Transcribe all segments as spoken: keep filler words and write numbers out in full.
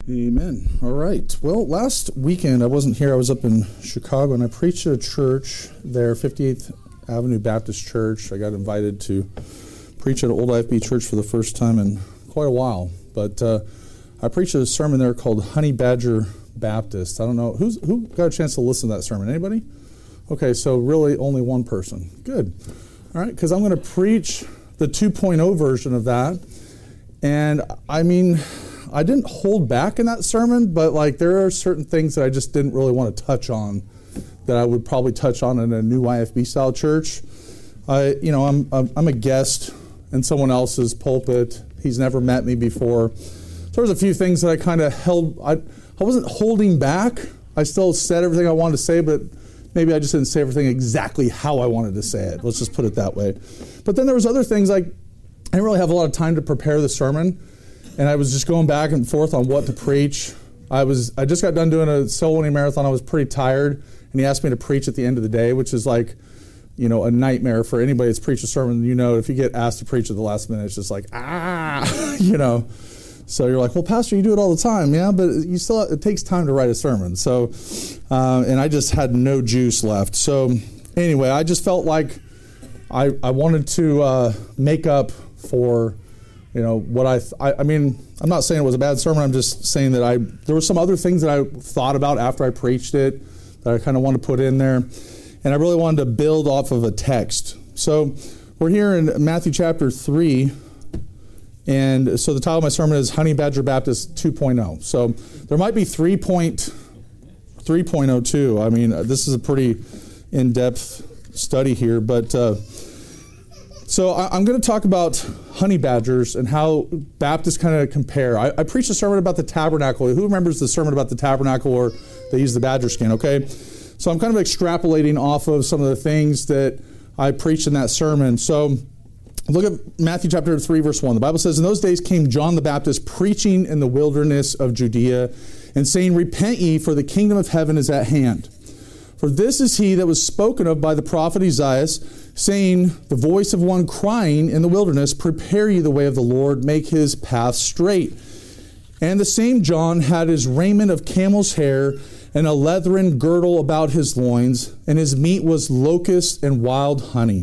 Amen. All right. Well, last weekend I wasn't here. I was up in Chicago, and I preached at a church there, fifty-eighth Avenue Baptist Church. I got invited to preach at Old I F B Church for the first time in quite a while. But uh, I preached a sermon there called Honey Badger Baptist. I don't know. Who's, who got a chance to listen to that sermon? Anybody? Okay, so really only one person. Good. All right, because I'm going to preach the two point oh version of that. And I mean, I didn't hold back in that sermon, but like there are certain things that I just didn't really want to touch on that I would probably touch on in a new I F B style church. I, you know, I'm I'm a guest in someone else's pulpit. He's never met me before. So there's a few things that I kind of held. I I wasn't holding back. I still said everything I wanted to say, but maybe I just didn't say everything exactly how I wanted to say it. Let's just put it that way. But then there was other things like I didn't really have a lot of time to prepare the sermon. And I was just going back and forth on what to preach. I was I just got done doing a soul winning marathon. I was pretty tired, and he asked me to preach at the end of the day, which is like, you know, a nightmare for anybody that's preached a sermon. You know, if you get asked to preach at the last minute, it's just like, ah, you know. So you're like, well, Pastor, you do it all the time. Yeah, but you still, it takes time to write a sermon. So, uh, and I just had no juice left. So anyway, I just felt like I, I wanted to uh, make up for, you know, what I, th- I, I mean, I'm not saying it was a bad sermon. I'm just saying that I, there were some other things that I thought about after I preached it that I kind of wanted to put in there. And I really wanted to build off of a text. So we're here in Matthew chapter three. And so the title of my sermon is Honey Badger Baptist two point oh. So there might be three point oh two. I mean, this is a pretty in-depth study here. But uh, so I, I'm going to talk about honey badgers and how Baptists kind of compare. I, I preached a sermon about the tabernacle. Who remembers the sermon about the tabernacle where they use the badger skin? Okay. So I'm kind of extrapolating off of some of the things that I preached in that sermon. So look at Matthew chapter three, verse one. The Bible says, "In those days came John the Baptist preaching in the wilderness of Judea and saying, 'Repent ye, for the kingdom of heaven is at hand. For this is he that was spoken of by the prophet Isaiah, saying, the voice of one crying in the wilderness, Prepare ye the way of the Lord, make his path straight. And the same John had his raiment of camel's hair and a leathern girdle about his loins, and his meat was locust and wild honey.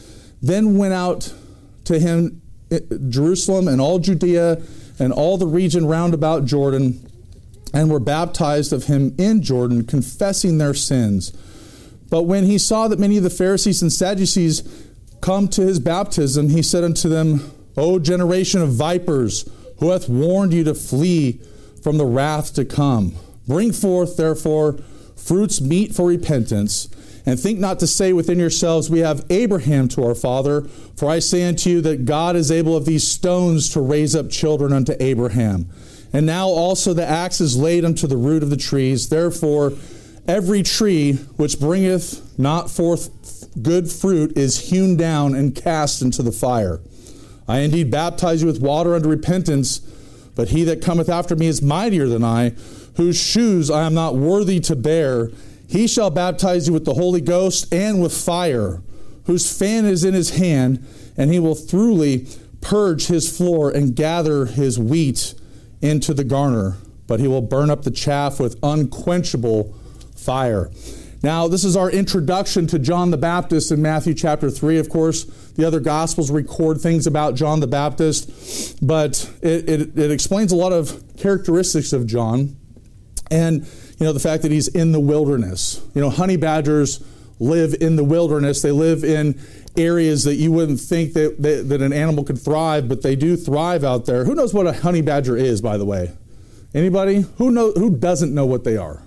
Then went out to him Jerusalem and all Judea and all the region round about Jordan, and were baptized of him in Jordan, confessing their sins. But when he saw that many of the Pharisees and Sadducees come to his baptism, he said unto them, O generation of vipers, who hath warned you to flee from the wrath to come? Bring forth, therefore, fruits meet for repentance, and think not to say within yourselves, We have Abraham to our father. For I say unto you that God is able of these stones to raise up children unto Abraham. And now also the axe is laid unto the root of the trees. Therefore, every tree which bringeth not forth good fruit is hewn down and cast into the fire. I indeed baptize you with water unto repentance, but he that cometh after me is mightier than I, whose shoes I am not worthy to bear. He shall baptize you with the Holy Ghost and with fire, whose fan is in his hand, and he will thoroughly purge his floor and gather his wheat into the garner, but he will burn up the chaff with unquenchable fire. Now, this is our introduction to John the Baptist in Matthew chapter three. Of course, the other Gospels record things about John the Baptist, but it, it, it explains a lot of characteristics of John. And, you know, the fact that he's in the wilderness. You know, honey badgers live in the wilderness. They live in areas that you wouldn't think that, that, that an animal could thrive, but they do thrive out there. Who knows what a honey badger is, by the way? Anybody? Who know, who doesn't know what they are?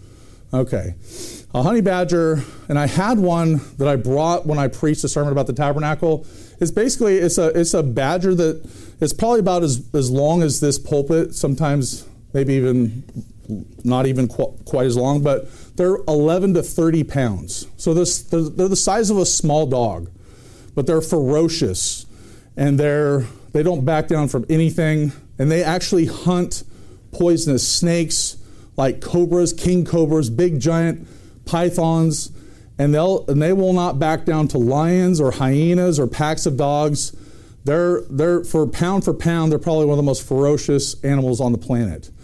Okay. A honey badger, and I had one that I brought when I preached a sermon about the tabernacle. It's basically, it's a it's a badger that is probably about as, as long as this pulpit, sometimes maybe even not even qu- quite as long, but they're eleven to thirty pounds. So this, they're, they're the size of a small dog, but they're ferocious, and they're they don't back down from anything, and they actually hunt poisonous snakes like cobras, king cobras, big giant pythons, and they'll and they will not back down to lions or hyenas or packs of dogs. They're they're for pound for pound, they're probably one of the most ferocious animals on the planet.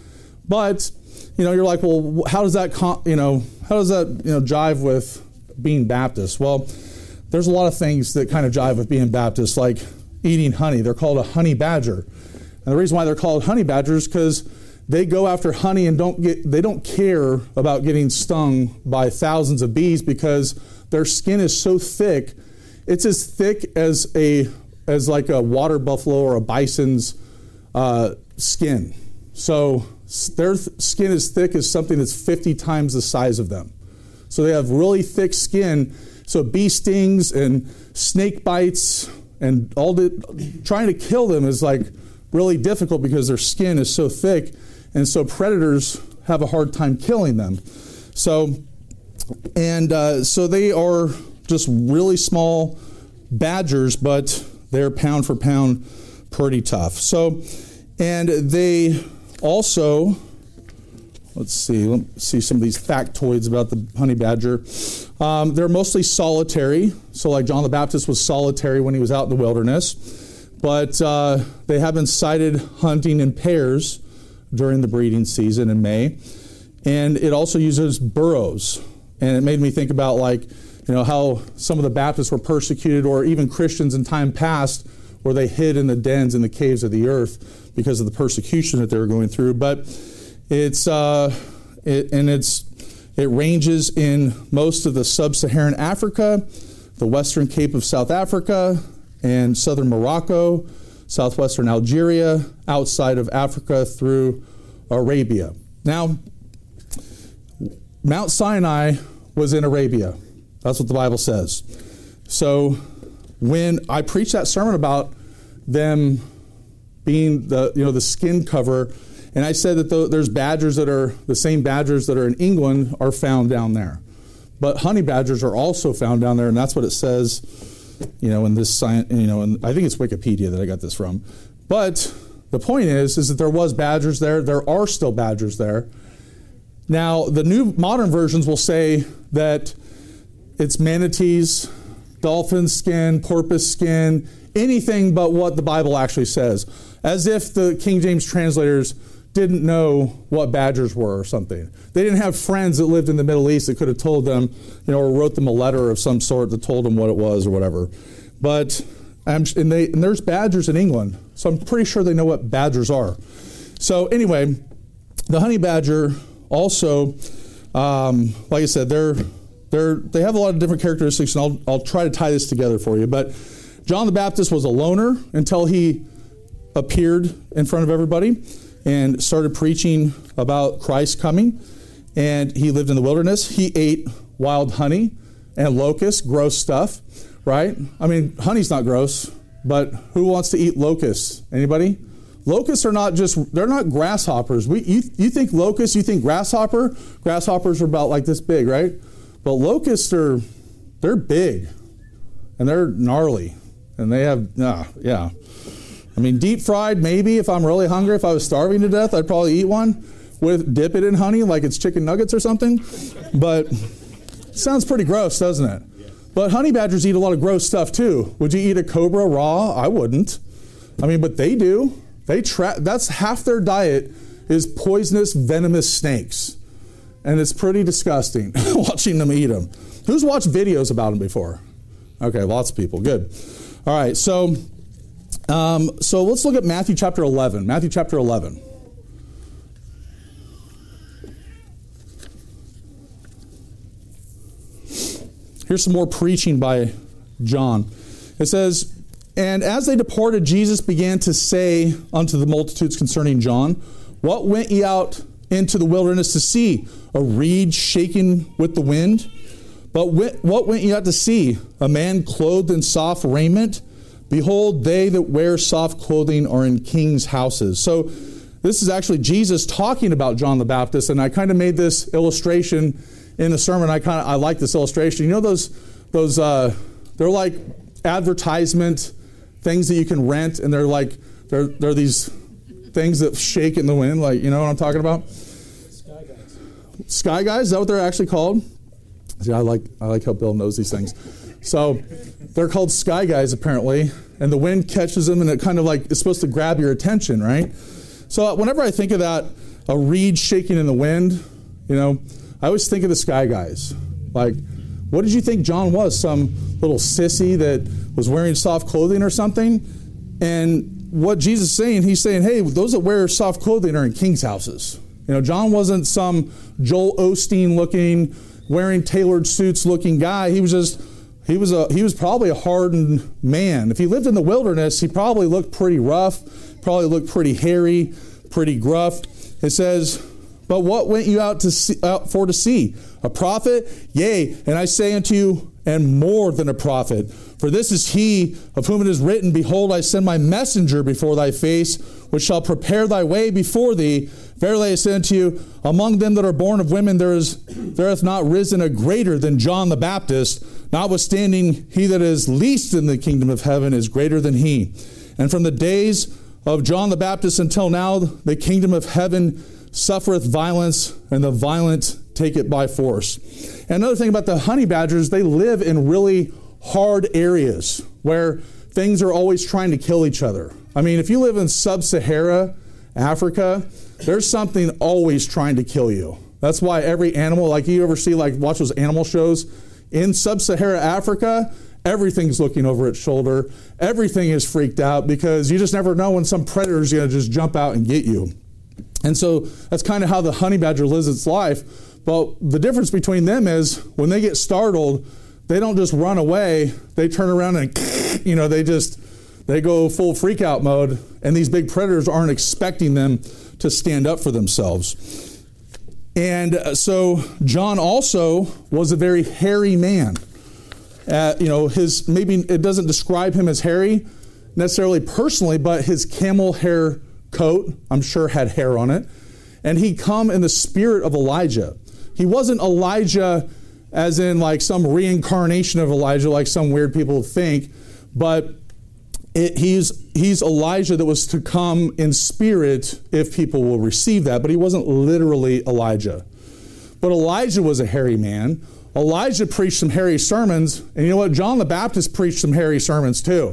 But, you know, you're like, well, how does that, you know, how does that, you know, jive with being Baptist? Well, there's a lot of things that kind of jive with being Baptist, like eating honey. They're called a honey badger. And the reason why they're called honey badgers is because they go after honey and don't get, they don't care about getting stung by thousands of bees because their skin is so thick. It's as thick as a, as like a water buffalo or a bison's uh, skin. So their th- skin is thick as something that's fifty times the size of them. So they have really thick skin. So bee stings and snake bites and all the, trying to kill them is like really difficult because their skin is so thick. And so predators have a hard time killing them. So, and uh, so they are just really small badgers, but they're pound for pound pretty tough. So, and they also, let's see, let's see some of these factoids about the honey badger. Um, they're mostly solitary. So like John the Baptist was solitary when he was out in the wilderness. But uh, they have been sighted hunting in pairs during the breeding season in May. And it also uses burrows. And it made me think about like, you know, how some of the Baptists were persecuted, or even Christians in time past, where they hid in the dens in the caves of the earth because of the persecution that they were going through. But it's, uh, it, and it's, it ranges in most of the sub-Saharan Africa, the western Cape of South Africa, and southern Morocco, southwestern Algeria, outside of Africa through Arabia. Now, Mount Sinai was in Arabia. That's what the Bible says. So when I preached that sermon about them being the, you know, the skin cover, and I said that the, there's badgers that are, the same badgers that are in England are found down there. But honey badgers are also found down there, and that's what it says, you know, in this science, you know, and I think it's Wikipedia that I got this from. But the point is, is that there was badgers there. There are still badgers there. Now, the new modern versions will say that it's manatees, dolphin skin, porpoise skin, anything but what the Bible actually says. As if the King James translators didn't know what badgers were or something. They didn't have friends that lived in the Middle East that could have told them, you know, or wrote them a letter of some sort that told them what it was or whatever. But, um, and, they, and there's badgers in England, so I'm pretty sure they know what badgers are. So anyway, the honey badger also, um, like I said, they're, they're, they have a lot of different characteristics, and I'll, I'll try to tie this together for you. But John the Baptist was a loner until he appeared in front of everybody and started preaching about Christ coming. And he lived in the wilderness. He ate wild honey and locusts, gross stuff, right? I mean, honey's not gross, but who wants to eat locusts? Anybody? Locusts are not just, they're not grasshoppers. We, you, you think locusts, you think grasshopper? Grasshoppers are about like this big, right? But locusts are, they're big, and they're gnarly, and they have, nah, yeah. I mean, deep fried, maybe, if I'm really hungry, if I was starving to death, I'd probably eat one, with dip it in honey like it's chicken nuggets or something. But it sounds pretty gross, doesn't it? But honey badgers eat a lot of gross stuff too. Would you eat a cobra raw? I wouldn't. I mean, but they do. They tra- that's half their diet is poisonous, venomous snakes. And it's pretty disgusting watching them eat them. Who's watched videos about them before? Okay, lots of people. Good. All right, so um, so let's look at Matthew chapter eleven. Matthew chapter eleven. Here's some more preaching by John. It says, "And as they departed, Jesus began to say unto the multitudes concerning John, What went ye out into the wilderness to see? A reed shaken with the wind? But what went ye out to see? A man clothed in soft raiment? Behold, they that wear soft clothing are in kings' houses." So this is actually Jesus talking about John the Baptist, and I kind of made this illustration in the sermon. I kind of I like this illustration. You know those those uh, they're like advertisement things that you can rent, and they're like they're they're these things that shake in the wind, like, you know what I'm talking about? Sky Guys. Sky Guys, is that what they're actually called? See, I like I like how Bill knows these things. So they're called Sky Guys apparently, and the wind catches them, and it kind of like it's supposed to grab your attention, right? So whenever I think of that, a reed shaking in the wind. You know, I always think of the Sky Guys. Like, what did you think John was? Some little sissy that was wearing soft clothing or something? And what Jesus is saying, he's saying, hey, those that wear soft clothing are in king's houses. You know, John wasn't some Joel Osteen looking, wearing tailored suits looking guy. He was just, he was a, he was probably a hardened man. If he lived in the wilderness, he probably looked pretty rough, probably looked pretty hairy, pretty gruff. It says, but what went you out to see, out for to see? A prophet? Yea, and I say unto you, and more than a prophet. For this is he of whom it is written, behold, I send my messenger before thy face, which shall prepare thy way before thee. Verily I say unto you, among them that are born of women, there is there hath not risen a greater than John the Baptist. Notwithstanding, he that is least in the kingdom of heaven is greater than he. And from the days of John the Baptist until now, the kingdom of heaven suffereth violence, and the violent take it by force. And another thing about the honey badgers, they live in really hard areas where things are always trying to kill each other. I mean, if you live in sub-Sahara Africa, there's something always trying to kill you. That's why every animal, like you ever see, like watch those animal shows, in sub-Sahara Africa, everything's looking over its shoulder. Everything is freaked out because you just never know when some predator is going to just jump out and get you. And so that's kind of how the honey badger lives its life. But the difference between them is when they get startled, they don't just run away. They turn around and, you know, they just, they go full freak out mode. And these big predators aren't expecting them to stand up for themselves. And so John also was a very hairy man. Uh, you know, his, maybe it doesn't describe him as hairy necessarily personally, but his camel hair coat, I'm sure, had hair on it. And he come in the spirit of Elijah. He wasn't Elijah as in like some reincarnation of Elijah, like some weird people think, but it, he's he's Elijah that was to come in spirit if people will receive that, but he wasn't literally Elijah. But Elijah was a hairy man. Elijah preached some hairy sermons, and you know what? John the Baptist preached some hairy sermons too.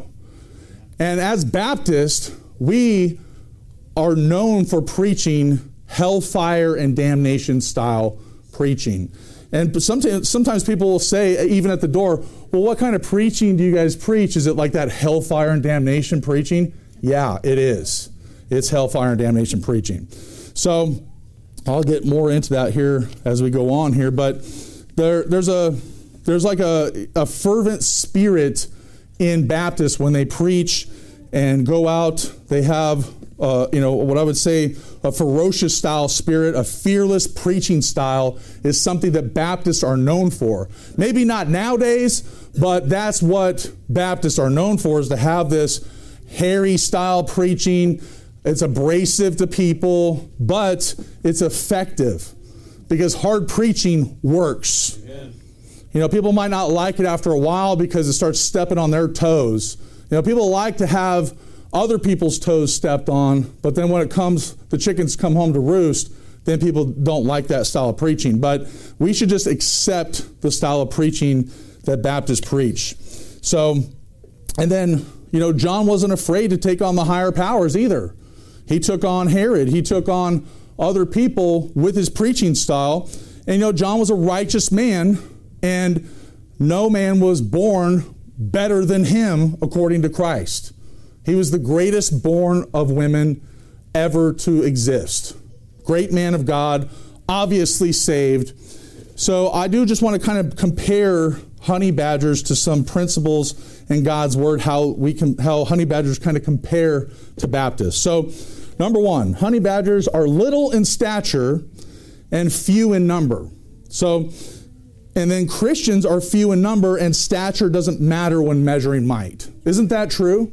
And as Baptists, we are known for preaching hellfire and damnation style preaching. And sometimes, sometimes people will say, even at the door, well, what kind of preaching do you guys preach? Is it like that hellfire and damnation preaching? Yeah, it is. It's hellfire and damnation preaching. So I'll get more into that here as we go on here. But there, there's a there's like a, a fervent spirit in Baptists when they preach and go out. They have Uh, you know, what I would say a ferocious style spirit, a fearless preaching style is something that Baptists are known for. Maybe not nowadays, but that's what Baptists are known for, is to have this hairy style preaching. It's abrasive to people, but it's effective because hard preaching works. Amen. You know, people might not like it after a while because it starts stepping on their toes. You know, people like to have other people's toes stepped on, but then when it comes, the chickens come home to roost, then people don't like that style of preaching. But we should just accept the style of preaching that Baptists preach. So, and then, you know, John wasn't afraid to take on the higher powers either. He took on Herod. He took on other people with his preaching style. And, you know, John was a righteous man, and no man was born better than him according to Christ. He was the greatest born of women ever to exist. Great man of God, obviously saved. So I do just want to kind of compare honey badgers to some principles in God's word, how we can, how honey badgers kind of compare to Baptists. So number one, honey badgers are little in stature and few in number. So, and then Christians are few in number, and stature doesn't matter when measuring might. Isn't that true?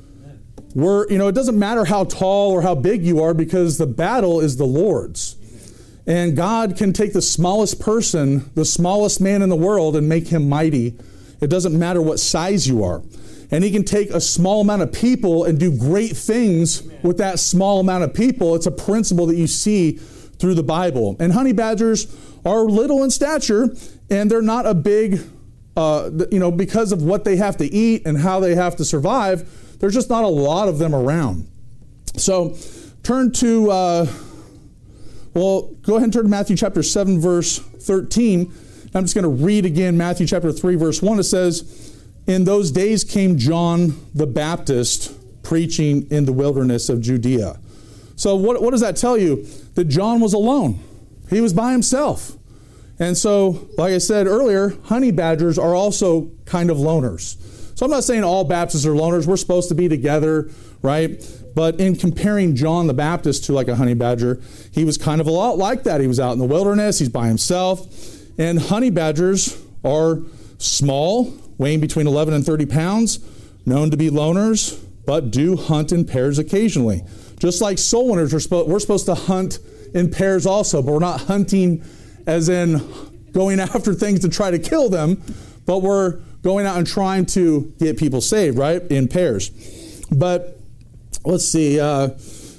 We're, you know, it doesn't matter how tall or how big you are because the battle is the Lord's. And God can take the smallest person, the smallest man in the world, and make him mighty. It doesn't matter what size you are. And he can take a small amount of people and do great things with that small amount of people. It's a principle that you see through the Bible. And honey badgers are little in stature, and they're not a big, uh, you know, because of what they have to eat and how they have to survive, there's just not a lot of them around. So turn to uh, Well, go ahead and turn to Matthew chapter seven, verse thirteen. I'm just going to read again Matthew chapter three, verse one. It says, in those days came John the Baptist preaching in the wilderness of Judea. So what, what does that tell you? That John was alone. He was by himself. And so, like I said earlier, honey badgers are also kind of loners. So I'm not saying all Baptists are loners. We're supposed to be together, right? But in comparing John the Baptist to like a honey badger, he was kind of a lot like that. He was out in the wilderness. He's by himself. And honey badgers are small, weighing between eleven and thirty pounds, known to be loners, but do hunt in pairs occasionally. Just like soul winners, are spo- we're supposed to hunt in pairs also, but we're not hunting as in going after things to try to kill them, but we're going out and trying to get people saved, right, in pairs. But let's see, uh,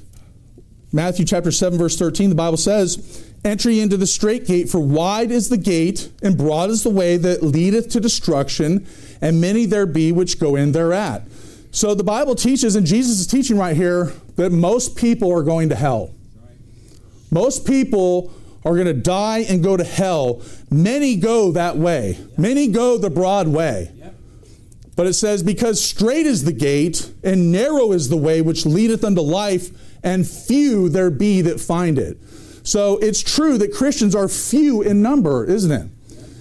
Matthew chapter seven, verse thirteen, the Bible says, enter ye into the straight gate, for wide is the gate, and broad is the way that leadeth to destruction, and many there be which go in thereat. So the Bible teaches, and Jesus is teaching right here, that most people are going to hell. Most people are going to die and go to hell. Many go that way. Many go the broad way. But it says, because straight is the gate, and narrow is the way which leadeth unto life, and few there be that find it. So it's true that Christians are few in number, isn't it?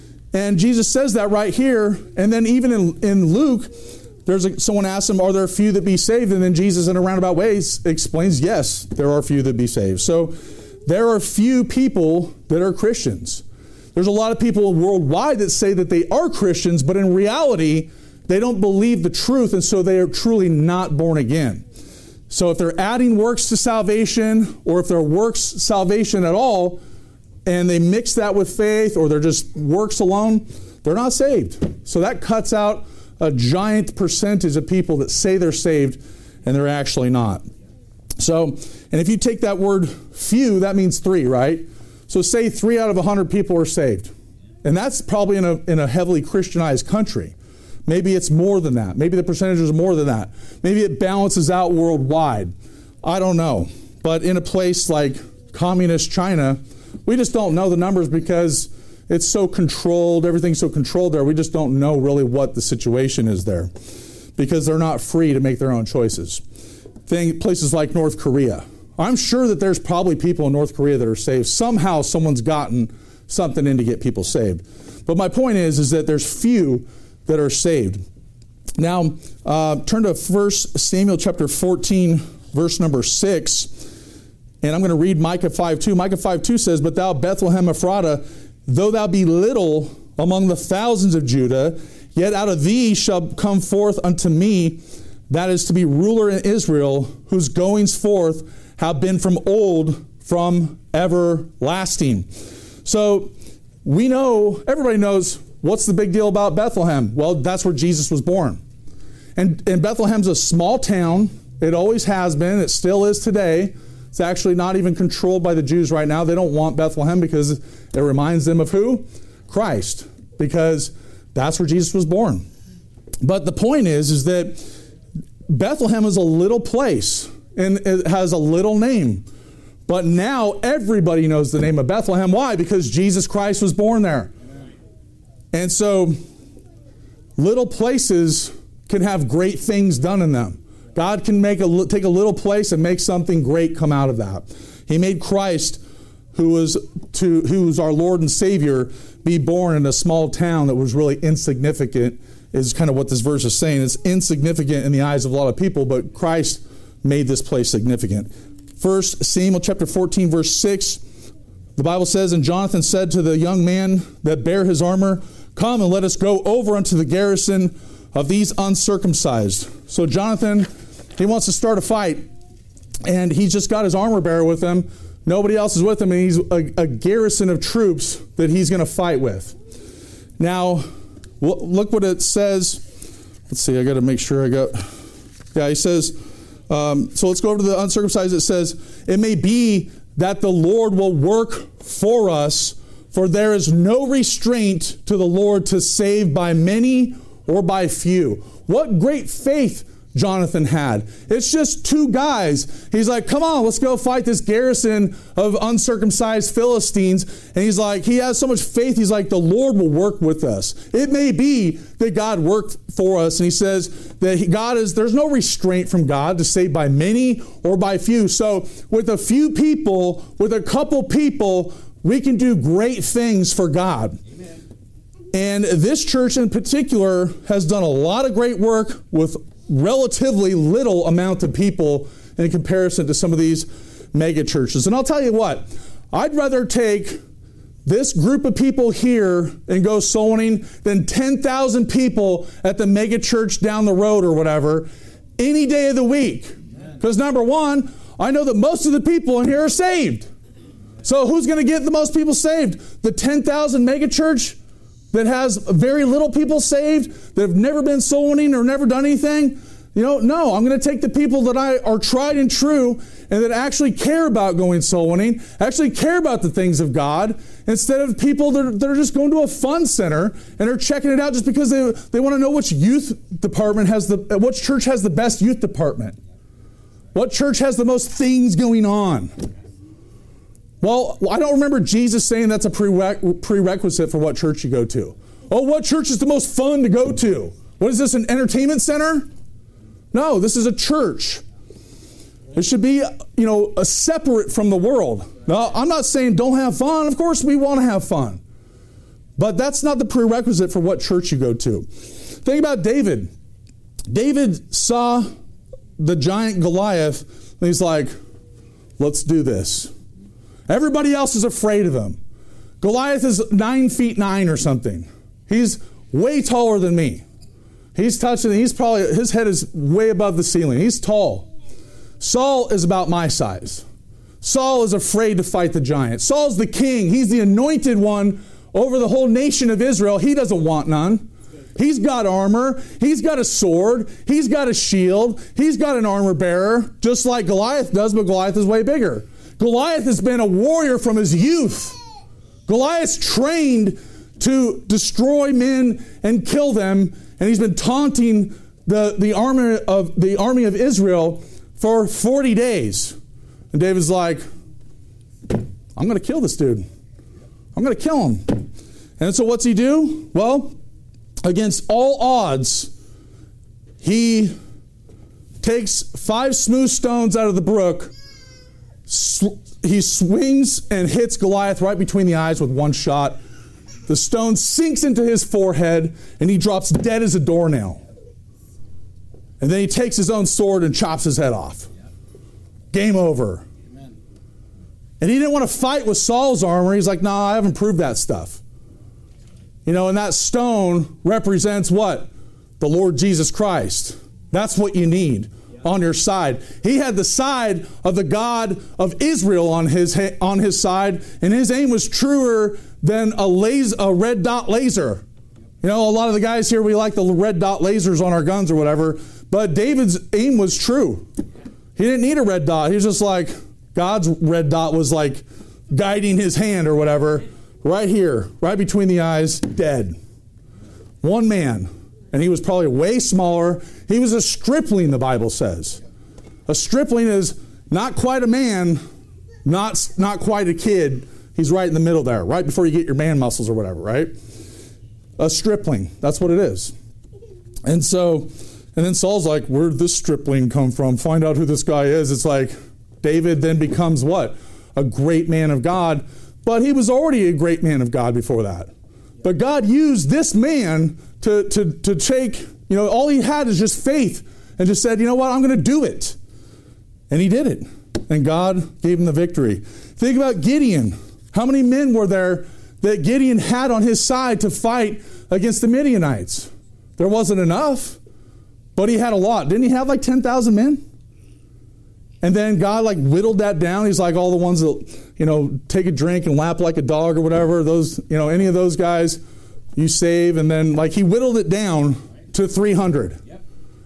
And Jesus says that right here. And then even in, in Luke, there's a, someone asks him, are there a few that be saved? And then Jesus, in a roundabout way, explains, yes, there are few that be saved. So there are few people that are Christians. There's a lot of people worldwide that say that they are Christians, but in reality, they don't believe the truth, and so they are truly not born again. So if they're adding works to salvation, or if they're works salvation at all, and they mix that with faith, or they're just works alone, they're not saved. So that cuts out a giant percentage of people that say they're saved, and they're actually not. So, and if you take that word few, that means three, right? So say three out of a hundred people are saved. And that's probably in a, in a heavily Christianized country. Maybe it's more than that. Maybe the percentage is more than that. Maybe it balances out worldwide. I don't know. But in a place like communist China, we just don't know the numbers because it's so controlled. Everything's so controlled there. We just don't know really what the situation is there because they're not free to make their own choices. Thing, places like North Korea. I'm sure that there's probably people in North Korea that are saved. Somehow someone's gotten something in to get people saved. But my point is, is that there's few that are saved. Now, uh, turn to First Samuel chapter fourteen, verse number six. And I'm going to read Micah five two. Micah five two says, but thou, Bethlehem Ephratah, though thou be little among the thousands of Judah, yet out of thee shall come forth unto me, that is to be ruler in Israel, whose goings forth have been from old, from everlasting. So we know, everybody knows, what's the big deal about Bethlehem? Well, that's where Jesus was born. And, and Bethlehem's a small town. It always has been. It still is today. It's actually not even controlled by the Jews right now. They don't want Bethlehem because it reminds them of who? Christ. Because that's where Jesus was born. But the point is, is that Bethlehem is a little place and it has a little name. But now everybody knows the name of Bethlehem. Why? Because Jesus Christ was born there. And so little places can have great things done in them. God can make a, take a little place and make something great come out of that. He made Christ, who was to who's our Lord and Savior, be born in a small town that was really insignificant, is kind of what this verse is saying. It's insignificant in the eyes of a lot of people, but Christ made this place significant. First Samuel chapter fourteen, verse six, the Bible says, and Jonathan said to the young man that bare his armor, come and let us go over unto the garrison of these uncircumcised. So Jonathan, he wants to start a fight, and he's just got his armor bearer with him. Nobody else is with him, and he's a, a garrison of troops that he's going to fight with. Now, look what it says. Let's see, I got to make sure I got... Yeah, he says, um, so let's go over to the uncircumcised. It says, it may be that the Lord will work for us, for there is no restraint to the Lord to save by many or by few. What great faith Jonathan had. It's just two guys. He's like, come on, let's go fight this garrison of uncircumcised Philistines. And he's like, he has so much faith. He's like, the Lord will work with us. It may be that God worked for us. And he says that he, God is, there's no restraint from God to save by many or by few. So with a few people, with a couple people, we can do great things for God. Amen. And this church in particular has done a lot of great work with relatively little amount of people in comparison to some of these mega churches. And I'll tell you what, I'd rather take this group of people here and go soul winning than ten thousand people at the mega church down the road or whatever any day of the week. Because number one, I know that most of the people in here are saved. So who's going to get the most people saved? The ten thousand mega church that has very little people saved, that have never been soul winning or never done anything? You know, no, I'm going to take the people that I are tried and true and that actually care about going soul winning, actually care about the things of God, instead of people that are, that are just going to a fun center and are checking it out just because they, they want to know which youth department has the, which church has the best youth department. What church has the most things going on? Well, I don't remember Jesus saying that's a prereq- prerequisite for what church you go to. Oh, what church is the most fun to go to? What is this, an entertainment center? No, this is a church. It should be, you know, a separate from the world. Now, I'm not saying don't have fun. Of course we want to have fun. But that's not the prerequisite for what church you go to. Think about David. David saw the giant Goliath, and he's like, let's do this. Everybody else is afraid of him. Goliath is nine feet nine or something. He's way taller than me. He's touching, he's probably, his head is way above the ceiling. He's tall. Saul is about my size. Saul is afraid to fight the giant. Saul's the king. He's the anointed one over the whole nation of Israel. He doesn't want none. He's got armor. He's got a sword. He's got a shield. He's got an armor bearer, just like Goliath does, but Goliath is way bigger. Goliath has been a warrior from his youth. Goliath's trained to destroy men and kill them, and he's been taunting the, the, army of, the army of Israel for forty days. And David's like, I'm going to kill this dude. I'm going to kill him. And so what's he do? Well, against all odds, he takes five smooth stones out of the brook. He swings and hits Goliath right between the eyes with one shot. The stone sinks into his forehead, and he drops dead as a doornail. And then he takes his own sword and chops his head off. Game over. Amen. And he didn't want to fight with Saul's armor. He's like, no, nah, I haven't proved that stuff. You know, and that stone represents what? The Lord Jesus Christ. That's what you need on your side. He had the side of the God of Israel on his on his side, and his aim was truer than a laser, a red dot laser. You know, a lot of the guys here, we like the red dot lasers on our guns or whatever, but David's aim was true. He didn't need a red dot. He was just like, God's red dot was like guiding his hand or whatever, right here, right between the eyes, dead. One man. And he was probably way smaller. He was a stripling, the Bible says. A stripling is not quite a man, not, not quite a kid. He's right in the middle there, right before you get your man muscles or whatever, right? A stripling, that's what it is. And so, and then Saul's like, where'd this stripling come from? Find out who this guy is. It's like, David then becomes what? A great man of God. But he was already a great man of God before that. But God used this man to, to, to take, you know, all he had is just faith and just said, you know what, I'm going to do it. And he did it. And God gave him the victory. Think about Gideon. How many men were there that Gideon had on his side to fight against the Midianites? There wasn't enough, but he had a lot. Didn't he have like ten thousand men? And then God like whittled that down. He's like, all the ones that, you know, take a drink and lap like a dog or whatever, those, you know, any of those guys you save. And then like he whittled it down to three hundred. Yep.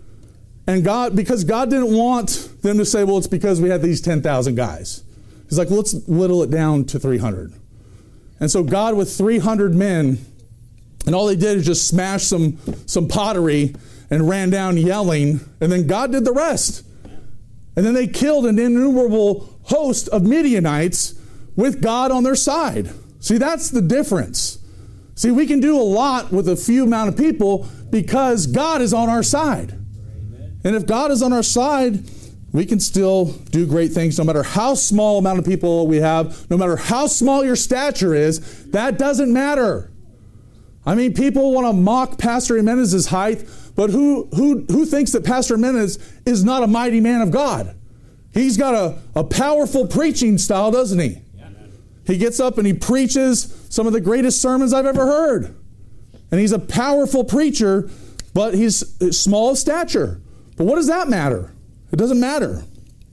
And God, because God didn't want them to say, well, it's because we had these ten thousand guys. He's like, let's whittle it down to three hundred. And so God with three hundred men, and all they did is just smash some, some pottery and ran down yelling, and then God did the rest. And then they killed an innumerable host of Midianites with God on their side. See, that's the difference. See, we can do a lot with a few amount of people because God is on our side. And if God is on our side, we can still do great things no matter how small amount of people we have, no matter how small your stature is. That doesn't matter. I mean, people want to mock Pastor Jimenez's height, but who who who thinks that Pastor Jimenez is not a mighty man of God? He's got a, a powerful preaching style, doesn't he? Yeah. He gets up and he preaches some of the greatest sermons I've ever heard. And he's a powerful preacher, but he's small of stature. But what does that matter? It doesn't matter.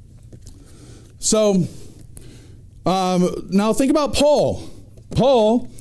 So, um, now think about Paul. Paul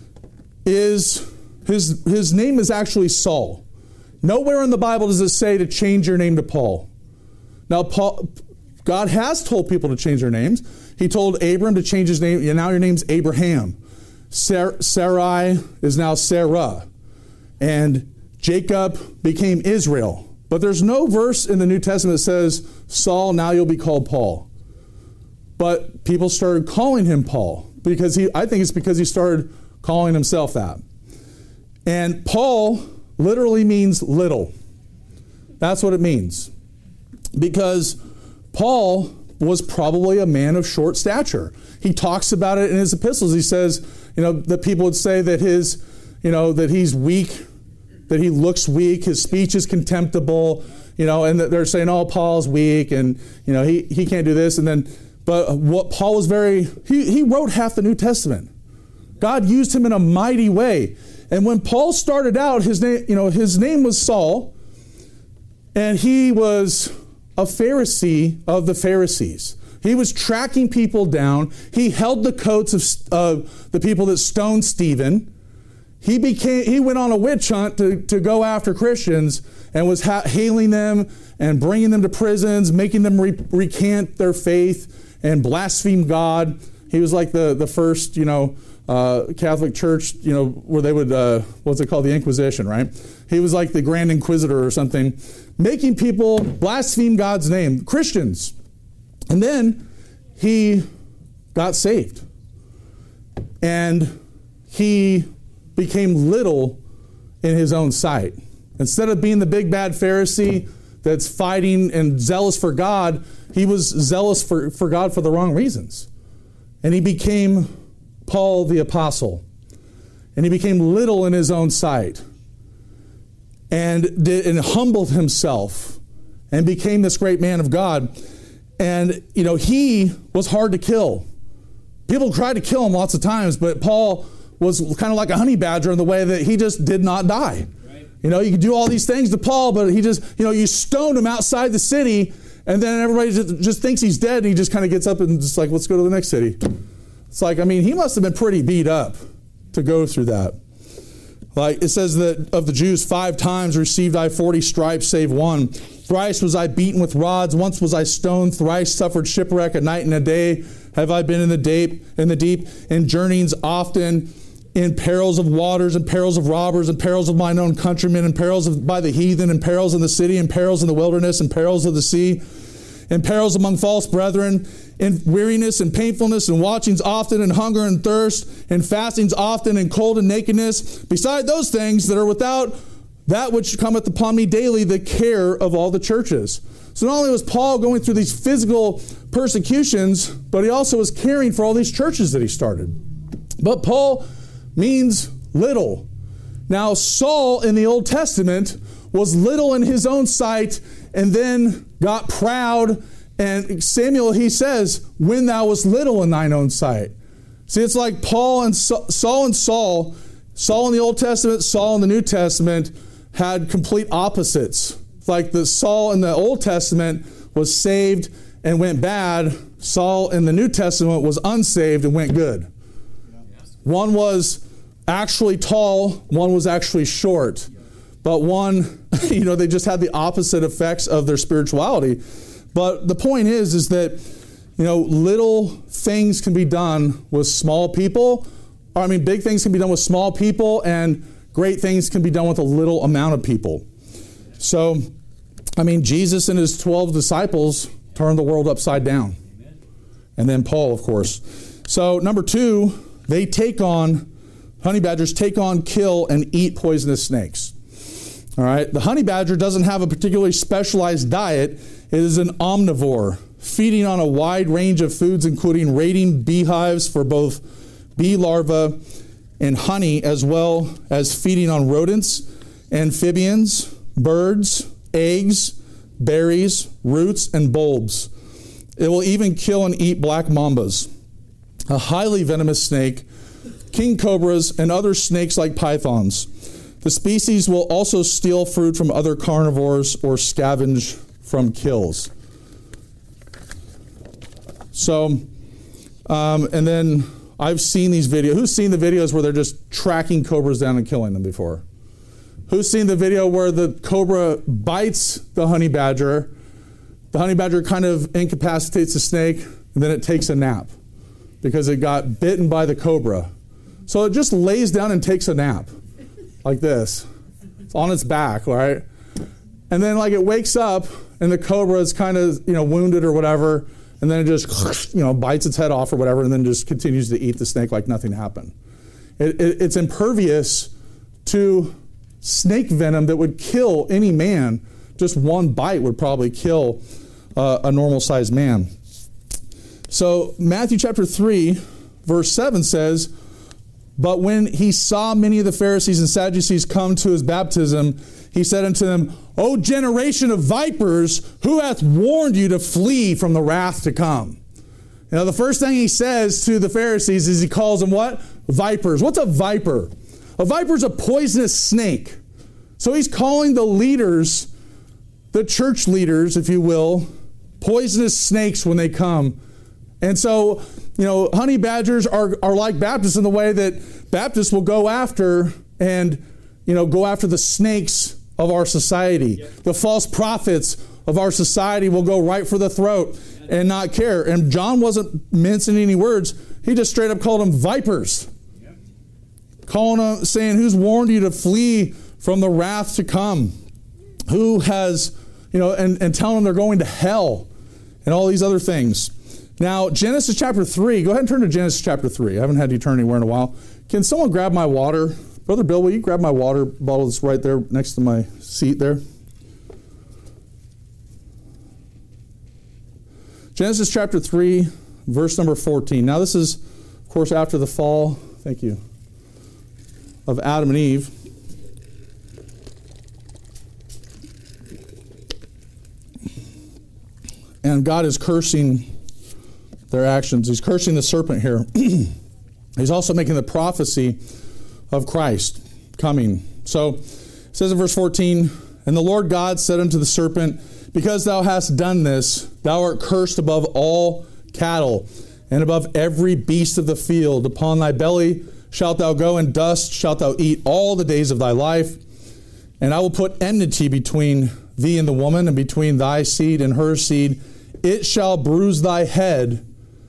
is, his, his name is actually Saul. Nowhere in the Bible does it say to change your name to Paul. Now, Paul, God has told people to change their names. He told Abram to change his name. Now your name's Abraham. Sar- Sarai is now Sarah. And Jacob became Israel. But there's no verse in the New Testament that says, Saul, now you'll be called Paul. But people started calling him Paul. Because he, I think it's because he started calling himself that. And Paul literally means little. That's what it means. Because Paul was probably a man of short stature. He talks about it in his epistles. He says, you know, that people would say that his, you know, that he's weak, that he looks weak, his speech is contemptible, you know, and that they're saying, oh, Paul's weak and, you know, he, he can't do this. And then, but what Paul was very, he, he wrote half the New Testament. God used him in a mighty way. And when Paul started out, his name, you know, his name was Saul, and he was a Pharisee of the Pharisees. He was tracking people down. He held the coats of uh, the people that stoned Stephen. He became. He went on a witch hunt to, to go after Christians and was ha- hailing them and bringing them to prisons, making them re- recant their faith and blaspheme God. He was like the, the first, you know, uh, Catholic Church, you know, where they would, uh, what's it called, the Inquisition, right? He was like the Grand Inquisitor or something, making people blaspheme God's name, Christians. And then he got saved. And he became little in his own sight. Instead of being the big bad Pharisee that's fighting and zealous for God, he was zealous for, for God for the wrong reasons. And he became Paul the Apostle. And he became little in his own sight. And, did, and humbled himself and became this great man of God. And, you know, he was hard to kill. People tried to kill him lots of times, but Paul was kind of like a honey badger in the way that he just did not die. Right. You know, you could do all these things to Paul, but he just, you know, you stoned him outside the city, and then everybody just, just thinks he's dead, and he just kind of gets up and just like, let's go to the next city. It's like, I mean, he must have been pretty beat up to go through that. Like it says that of the Jews, five times received I forty stripes, save one. Thrice was I beaten with rods. Once was I stoned. Thrice suffered shipwreck. A night and a day have I been in the deep, in the deep, in journeyings often, in perils of waters, and perils of robbers, and perils of mine own countrymen, and perils of, by the heathen, and perils in the city, and perils in the wilderness, and perils of the sea, and perils among false brethren, in weariness and painfulness, and watchings often, and hunger and thirst, and fastings often, and cold and nakedness. Beside those things that are without that which cometh upon me daily, the care of all the churches. So not only was Paul going through these physical persecutions, but he also was caring for all these churches that he started. But Paul means little. Now, Saul in the Old Testament was little in his own sight and then got proud. And Samuel, he says, when thou wast little in thine own sight. See, it's like Paul and Saul and Saul, Saul in the Old Testament, Saul in the New Testament, had complete opposites. Like the Saul in the Old Testament was saved and went bad. Saul in the New Testament was unsaved and went good. One was actually tall, one was actually short. But one, you know, they just had the opposite effects of their spirituality. But the point is, is that, you know, little things can be done with small people. Or, I mean, big things can be done with small people, and great things can be done with a little amount of people. So, I mean, Jesus and his twelve disciples turned the world upside down. Amen. And then Paul, of course. So, number two, they take on, honey badgers take on, kill, and eat poisonous snakes. All right. The honey badger doesn't have a particularly specialized diet. It is an omnivore, feeding on a wide range of foods, including raiding beehives for both bee larvae and honey, as well as feeding on rodents, amphibians, birds, eggs, berries, roots, and bulbs. It will even kill and eat black mambas, a highly venomous snake, king cobras, and other snakes like pythons. The species will also steal fruit from other carnivores or scavenge from kills. So, um, and then I've seen these videos. Who's seen the videos where they're just tracking cobras down and killing them before? Who's seen the video where the cobra bites the honey badger, the honey badger kind of incapacitates the snake, and then it takes a nap because it got bitten by the cobra. So it just lays down and takes a nap like this. It's on its back, right? And then like it wakes up and the cobra is kind of, you know, wounded or whatever, and then it just, you know, bites its head off or whatever, and then just continues to eat the snake like nothing happened. It, it, it's impervious to snake venom that would kill any man. Just one bite would probably kill uh, a normal-sized man. So Matthew chapter three, verse seven says, "But when he saw many of the Pharisees and Sadducees come to his baptism, he said unto them, O generation of vipers, who hath warned you to flee from the wrath to come?" You know, the first thing he says to the Pharisees is he calls them what? Vipers. What's a viper? A viper is a poisonous snake. So he's calling the leaders, the church leaders, if you will, poisonous snakes when they come. And so, you know, honey badgers are, are like Baptists in the way that Baptists will go after and, you know, go after the snakes of our society. Yep. The false prophets of our society will go right for the throat and not care. And John wasn't mincing any words. He just straight up called them vipers. Yep. Calling them, saying, who's warned you to flee from the wrath to come? Who has, you know, and, and telling them they're going to hell and all these other things. Now, Genesis chapter three, go ahead and turn to Genesis chapter three. I haven't had you turn anywhere in a while. Can someone grab my water? Brother Bill, will you grab my water bottle that's right there next to my seat there? Genesis chapter three, verse number fourteen. Now this is, of course, after the fall, thank you, of Adam and Eve. And God is cursing their actions. He's cursing the serpent here. He's also making the prophecy of Christ coming. So it says in verse fourteen, "And the Lord God said unto the serpent, Because thou hast done this, thou art cursed above all cattle, and above every beast of the field. Upon thy belly shalt thou go, and dust shalt thou eat all the days of thy life. And I will put enmity between thee and the woman, and between thy seed and her seed. It shall bruise thy head,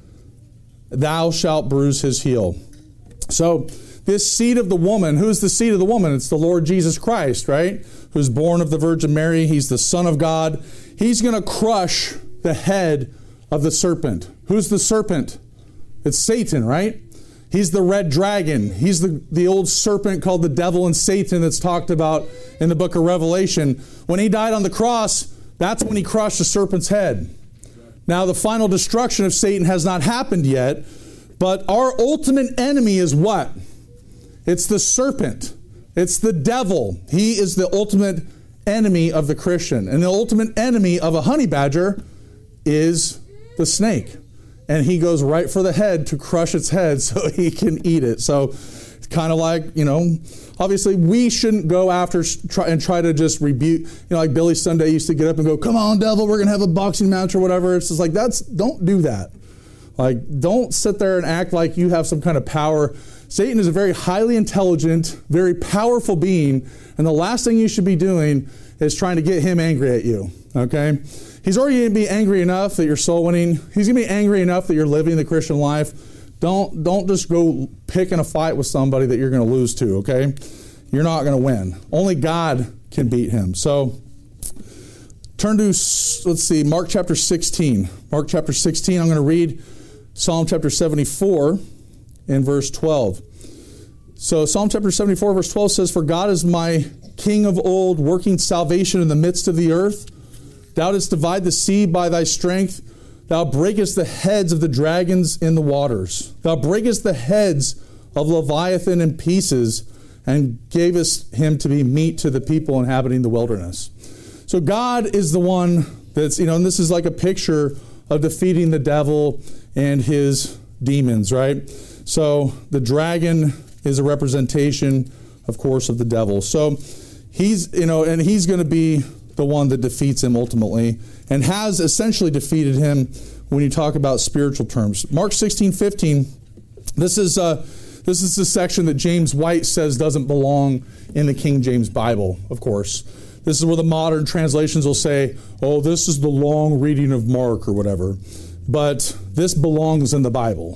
thou shalt bruise his heel." So this seed of the woman, who's the seed of the woman? It's the Lord Jesus Christ, right? Who's born of the Virgin Mary. He's the Son of God. He's going to crush the head of the serpent. Who's the serpent? It's Satan, right? He's the red dragon. He's the, the old serpent called the devil and Satan that's talked about in the book of Revelation. When he died on the cross, that's when he crushed the serpent's head. Now, the final destruction of Satan has not happened yet, but our ultimate enemy is what? It's the serpent. It's the devil. He is the ultimate enemy of the Christian. And the ultimate enemy of a honey badger is the snake. And he goes right for the head to crush its head so he can eat it. So it's kind of like, you know, obviously we shouldn't go after try, and try to just rebuke, you know, like Billy Sunday used to get up and go, "Come on, devil, we're going to have a boxing match," or whatever. It's just like, that's, don't do that. Like, don't sit there and act like you have some kind of power. Satan is a very highly intelligent, very powerful being, and the last thing you should be doing is trying to get him angry at you, okay? He's already going to be angry enough that you're soul winning. He's going to be angry enough that you're living the Christian life. Don't, don't just go pick in a fight with somebody that you're going to lose to, okay? You're not going to win. Only God can beat him. So turn to, let's see, Mark chapter sixteen. Mark chapter sixteen, I'm going to read Psalm chapter seventy-four and verse twelve. So Psalm chapter seventy-four, verse twelve says, "For God is my King of old, working salvation in the midst of the earth. Thou didst divide the sea by thy strength. Thou breakest the heads of the dragons in the waters. Thou breakest the heads of Leviathan in pieces, and gavest him to be meat to the people inhabiting the wilderness." So God is the one that's, you know, and this is like a picture of defeating the devil and his demons, right? So the dragon is a representation, of course, of the devil. So he's, you know, and he's going to be the one that defeats him ultimately, and has essentially defeated him when you talk about spiritual terms. Mark sixteen fifteen, this is uh, this is the section that James White says doesn't belong in the King James Bible, of course. This is where the modern translations will say, oh, this is the long reading of Mark or whatever. But this belongs in the Bible.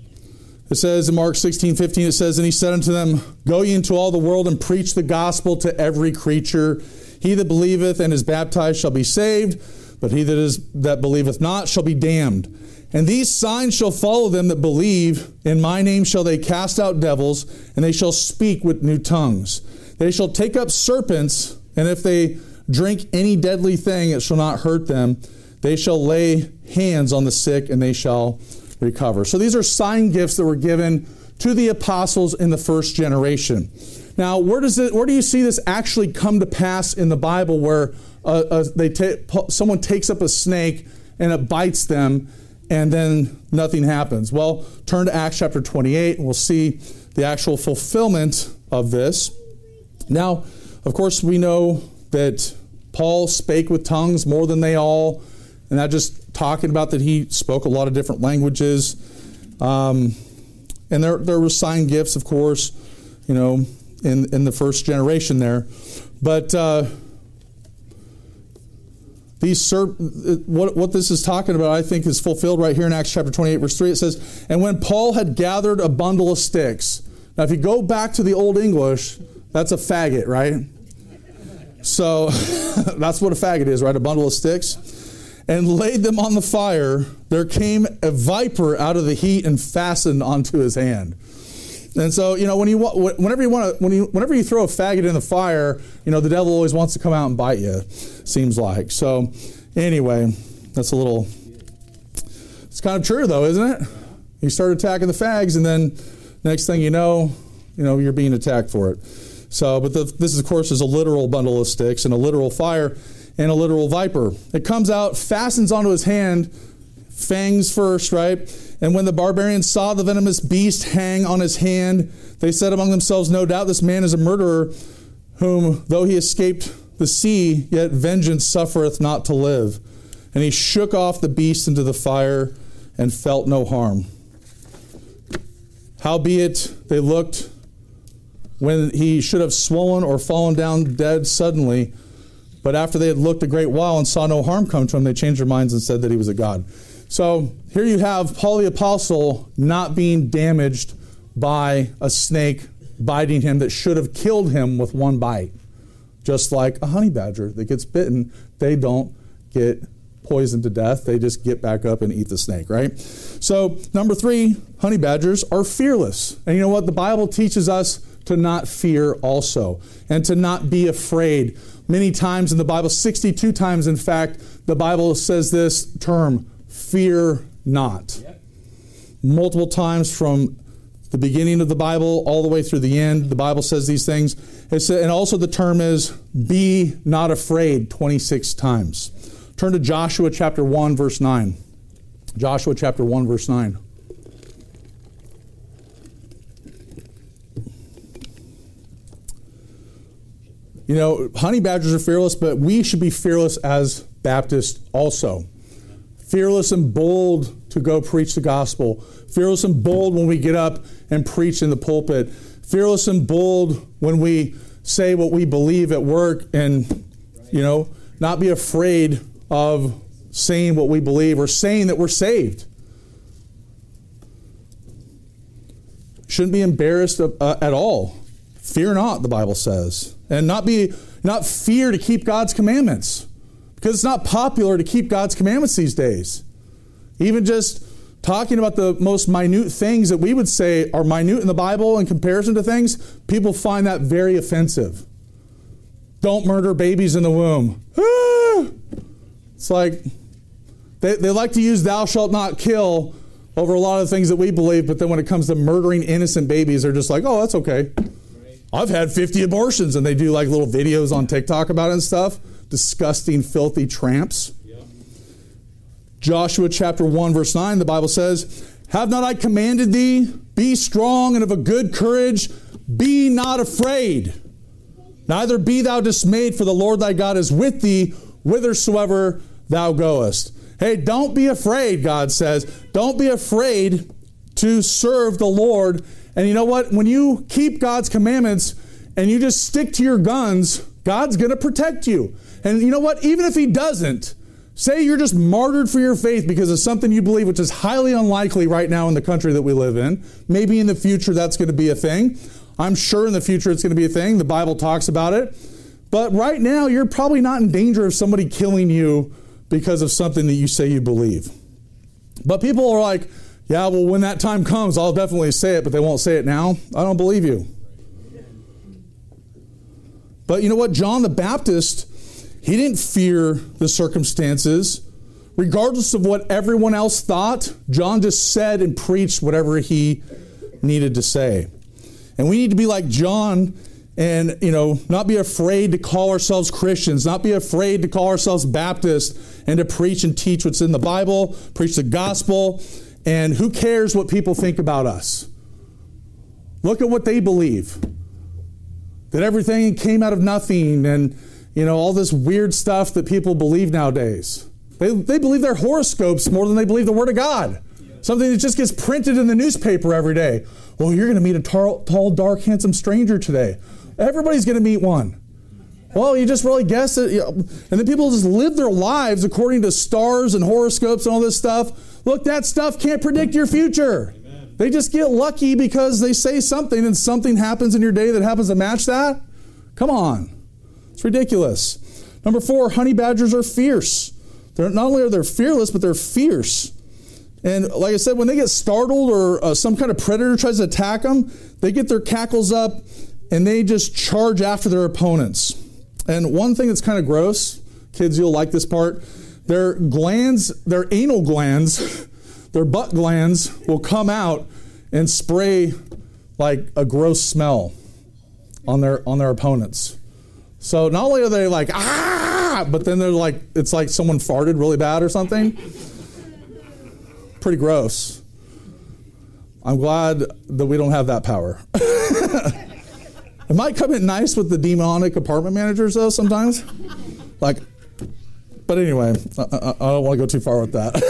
It says in Mark sixteen fifteen, it says, "And he said unto them, Go ye into all the world and preach the gospel to every creature. He that believeth and is baptized shall be saved, but he that is that believeth not shall be damned. And these signs shall follow them that believe. In my name shall they cast out devils, and they shall speak with new tongues. They shall take up serpents, and if they drink any deadly thing, it shall not hurt them. They shall lay hands on the sick, and they shall recover." So these are sign gifts that were given to the apostles in the first generation. Now, where does it? Where do you see this actually come to pass in the Bible, where uh, uh, they ta- someone takes up a snake and it bites them, and then nothing happens? Well, turn to Acts chapter twenty-eight, and we'll see the actual fulfillment of this. Now, of course, we know that Paul spake with tongues more than they all, and that just talking about that he spoke a lot of different languages. Um, and there, there were sign gifts, of course, you know, in, in the first generation there. But uh, these serp- what, what this is talking about, I think, is fulfilled right here in Acts chapter twenty-eight, verse three. It says, "And when Paul had gathered a bundle of sticks." Now, if you go back to the Old English, that's a faggot, right? So that's what a faggot is, right? A bundle of sticks. "And laid them on the fire, there came a viper out of the heat and fastened onto his hand." And so, you know, when you whenever you want to, when you whenever you throw a faggot in the fire, you know, the devil always wants to come out and bite you, seems like. So anyway, that's a little, it's kind of true though, isn't it? You start attacking the fags, and then next thing you know, you know, you're being attacked for it. So, but the, this, of course, is a literal bundle of sticks and a literal fire and a literal viper. It comes out, fastens onto his hand, fangs first, right? "And when the barbarians saw the venomous beast hang on his hand, they said among themselves, No doubt this man is a murderer, whom, though he escaped the sea, yet vengeance suffereth not to live. And he shook off the beast into the fire and felt no harm. Howbeit they looked when he should have swollen or fallen down dead suddenly. But after they had looked a great while and saw no harm come to him, they changed their minds and said that he was a god." So here you have Paul the Apostle not being damaged by a snake biting him that should have killed him with one bite. Just like a honey badger that gets bitten, they don't get poisoned to death. They just get back up and eat the snake, right? So number three, honey badgers are fearless. And you know what? The Bible teaches us to not fear also, and to not be afraid. Many times in the Bible, sixty-two times in fact, the Bible says this term, fear not. Yep. Multiple times from the beginning of the Bible all the way through the end, the Bible says these things. It's, and also the term is be not afraid twenty-six times. Turn to Joshua chapter one, verse nine. Joshua chapter one, verse nine. You know, honey badgers are fearless, but we should be fearless as Baptists also. Fearless and bold to go preach the gospel. Fearless and bold when we get up and preach in the pulpit. Fearless and bold when we say what we believe at work, and, you know, not be afraid of saying what we believe or saying that we're saved. Shouldn't be embarrassed uh, at all. Fear not, the Bible says. And not be not fear to keep God's commandments. because it's not popular to keep God's commandments these days. Even just talking about the most minute things that we would say are minute in the Bible in comparison to things, people find that very offensive. Don't murder babies in the womb. Ah! It's like they, they like to use thou shalt not kill over a lot of things that we believe, but then when it comes to murdering innocent babies, they're just like, oh, that's okay. Right. I've had fifty abortions, and they do like little videos on TikTok about it and stuff. Disgusting, filthy tramps. Yep. Joshua chapter one, verse nine, the Bible says, have not I commanded thee, be strong and of a good courage, be not afraid. Neither be thou dismayed, for the Lord thy God is with thee, whithersoever thou goest. Hey, don't be afraid, God says. Don't be afraid to serve the Lord. And you know what? When you keep God's commandments and you just stick to your guns, God's going to protect you. And you know what? Even if he doesn't, say you're just martyred for your faith because of something you believe, which is highly unlikely right now in the country that we live in. Maybe in the future that's going to be a thing. I'm sure in the future it's going to be a thing. The Bible talks about it. But right now, you're probably not in danger of somebody killing you because of something that you say you believe. But people are like, yeah, well, when that time comes, I'll definitely say it, but they won't say it now. I don't believe you. But you know what? John the Baptist, he didn't fear the circumstances. Regardless of what everyone else thought, John just said and preached whatever he needed to say. And we need to be like John and, you know, not be afraid to call ourselves Christians, not be afraid to call ourselves Baptists, and to preach and teach what's in the Bible, preach the gospel, and who cares what people think about us? Look at what they believe. That everything came out of nothing, and, you know, all this weird stuff that people believe nowadays. They, they believe their horoscopes more than they believe the Word of God. Something that just gets printed in the newspaper every day. Well, you're going to meet a tall, tall, dark, handsome stranger today. Everybody's going to meet one. Well, you just really guess it. You know, and then people just live their lives according to stars and horoscopes and all this stuff. Look, that stuff can't predict your future. Amen. They just get lucky because they say something and something happens in your day that happens to match that. Come on. It's ridiculous. Number four, honey badgers are fierce. They're, not only are they fearless, but they're fierce. And like I said, when they get startled or uh, some kind of predator tries to attack them, they get their cackles up and they just charge after their opponents. And one thing that's kind of gross, kids, you'll like this part, their glands, their anal glands, their butt glands will come out and spray like a gross smell on their on their opponents. So not only are they like, ah, but then they're like, it's like someone farted really bad or something. Pretty gross. I'm glad that we don't have that power. It might come in nice with the demonic apartment managers, though, sometimes. Like, but anyway, I, I, I don't want to go too far with that.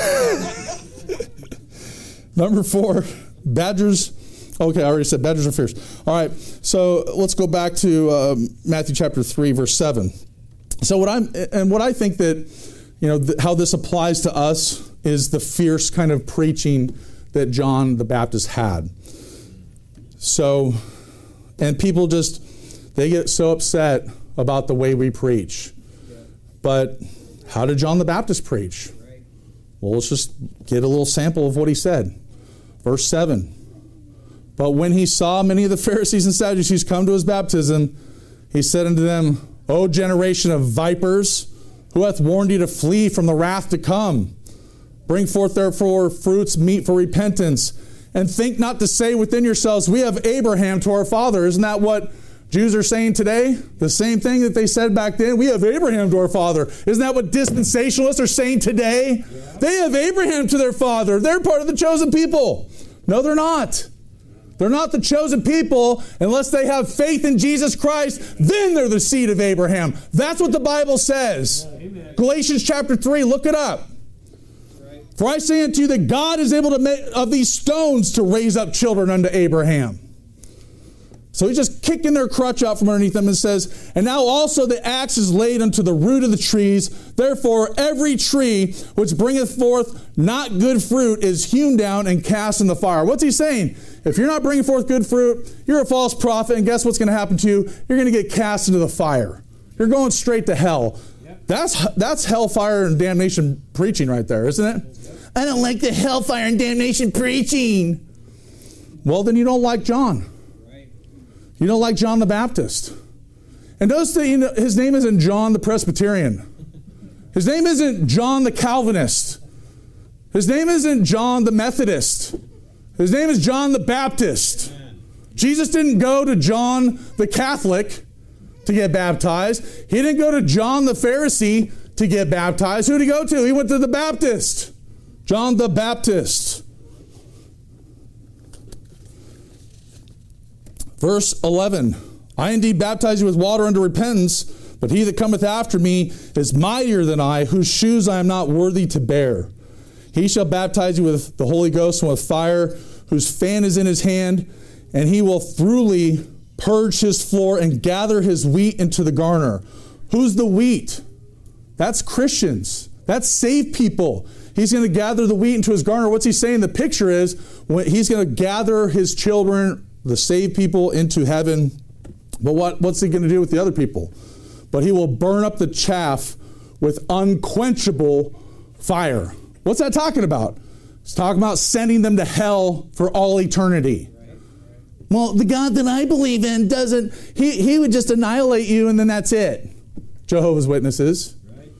Number four, badgers. Okay, I already said badgers are fierce. All right, so let's go back to um, Matthew chapter three, verse seven. So what I'm, and what I think that, you know, th- how this applies to us is the fierce kind of preaching that John the Baptist had. So, and people just, they get so upset about the way we preach. Yeah. But how did John the Baptist preach? Right. Well, let's just get a little sample of what he said. Verse seven. But when he saw many of the Pharisees and Sadducees come to his baptism, he said unto them, O generation of vipers, who hath warned you to flee from the wrath to come? Bring forth therefore fruits meet for repentance, and think not to say within yourselves, we have Abraham to our father. Isn't that what Jews are saying today? The same thing that they said back then. We have Abraham to our father. Isn't that what dispensationalists are saying today? Yeah. They have Abraham to their father. They're part of the chosen people. No, they're not. They're not the chosen people unless they have faith in Jesus Christ. Then they're the seed of Abraham. That's what the Bible says. Amen. Galatians chapter three, look it up. Right. For I say unto you that God is able to make of these stones to raise up children unto Abraham. So he's just kicking their crutch out from underneath them and says, and now also the axe is laid unto the root of the trees. Therefore every tree which bringeth forth not good fruit is hewn down and cast in the fire. What's he saying? If you're not bringing forth good fruit, you're a false prophet, and guess what's going to happen to you? You're going to get cast into the fire. You're going straight to hell. Yep. That's, that's hellfire and damnation preaching right there, isn't it? I don't like the hellfire and damnation preaching. Well, then you don't like John. You don't like John the Baptist. And notice that, you know, his name isn't John the Presbyterian. His name isn't John the Calvinist. His name isn't John the Methodist. His name is John the Baptist. Amen. Jesus didn't go to John the Catholic to get baptized. He didn't go to John the Pharisee to get baptized. Who did he go to? He went to the Baptist. John the Baptist. Verse eleven. I indeed baptize you with water unto repentance, but he that cometh after me is mightier than I, whose shoes I am not worthy to bear. He shall baptize you with the Holy Ghost and with fire, whose fan is in his hand, and he will thoroughly purge his floor and gather his wheat into the garner. Who's the wheat? That's Christians. That's saved people. He's going to gather the wheat into his garner. What's he saying? The picture is when he's going to gather his children, the saved people, into heaven. But what, what's he going to do with the other people? But he will burn up the chaff with unquenchable fire. What's that talking about? It's talking about sending them to hell for all eternity. Well, the God that I believe in doesn't, he, he would just annihilate you and then that's it. Jehovah's Witnesses.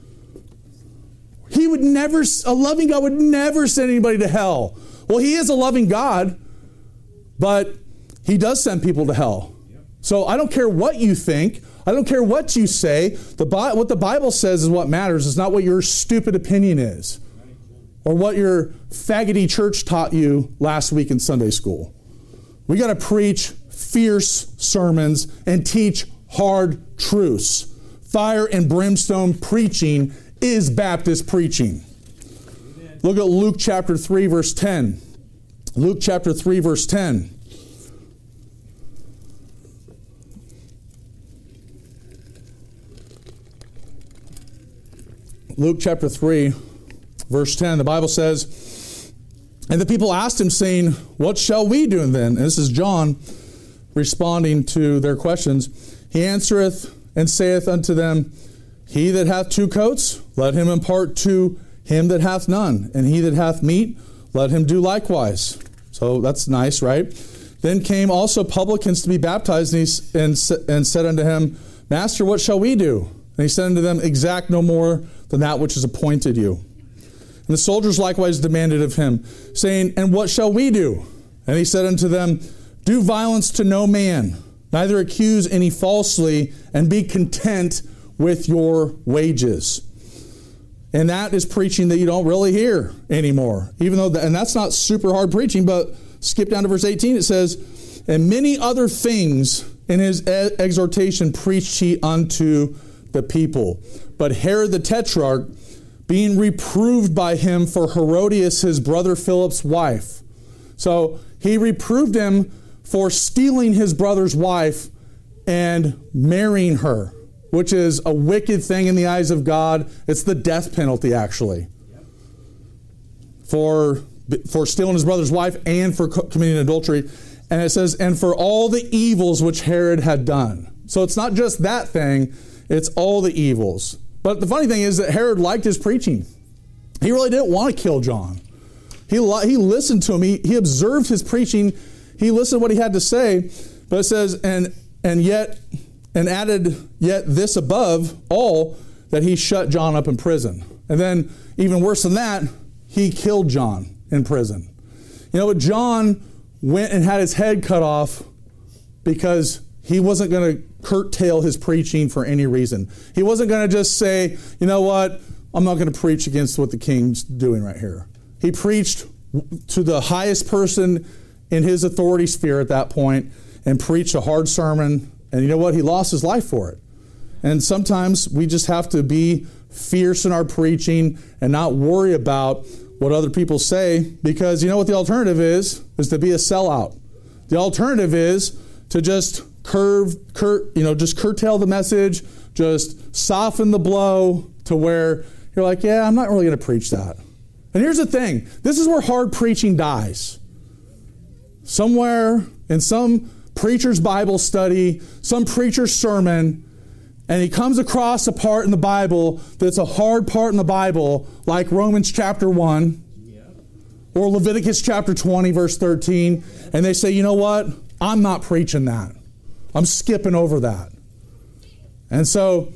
He would never, a loving God would never send anybody to hell. Well, he is a loving God, but he does send people to hell. So I don't care what you think. I don't care what you say. The what the Bible says is what matters. It's not what your stupid opinion is or what your faggoty church taught you last week in Sunday school. We got to preach fierce sermons and teach hard truths. Fire and brimstone preaching is Baptist preaching. Amen. Look at Luke chapter three, verse ten. Luke chapter three, verse ten. Luke chapter three, verse ten, the Bible says, and the people asked him, saying, what shall we do then? And this is John responding to their questions. He answereth and saith unto them, he that hath two coats, let him impart to him that hath none. And he that hath meat, let him do likewise. So that's nice, right? Then came also publicans to be baptized, and, he, and, and said unto him, Master, what shall we do? And he said unto them, exact no more than that which is appointed you. And the soldiers likewise demanded of him, saying, and what shall we do? And he said unto them, do violence to no man, neither accuse any falsely, and be content with your wages. And that is preaching that you don't really hear anymore. Even though, the, and that's not super hard preaching, but skip down to verse eighteen, it says, and many other things in his exhortation preached he unto the people. But Herod the Tetrarch, being reproved by him for Herodias, his brother Philip's wife. So he reproved him for stealing his brother's wife and marrying her, which is a wicked thing in the eyes of God. It's the death penalty, actually, yep. for, for stealing his brother's wife and for committing adultery. And it says, and for all the evils which Herod had done. So it's not just that thing, it's all the evils. But the funny thing is that Herod liked his preaching. He really didn't want to kill John. He, he listened to him. He, he observed his preaching. He listened to what he had to say. But it says, and and yet, and added yet this above all, that he shut John up in prison. And then, even worse than that, he killed John in prison. You know, but John went and had his head cut off because he wasn't going to curtail his preaching for any reason. He wasn't going to just say, you know what, I'm not going to preach against what the king's doing right here. He preached to the highest person in his authority sphere at that point and preached a hard sermon. And you know what? He lost his life for it. And sometimes we just have to be fierce in our preaching and not worry about what other people say, because you know what the alternative is? Is to be a sellout. The alternative is to just curve, cur, you know, just curtail the message, just soften the blow to where you're like, yeah, I'm not really going to preach that. And here's the thing. This is where hard preaching dies. Somewhere in some preacher's Bible study, some preacher's sermon, and he comes across a part in the Bible that's a hard part in the Bible, like Romans chapter one, yeah. or Leviticus chapter twenty, verse thirteen, and they say, you know what? I'm not preaching that. I'm skipping over that. And so,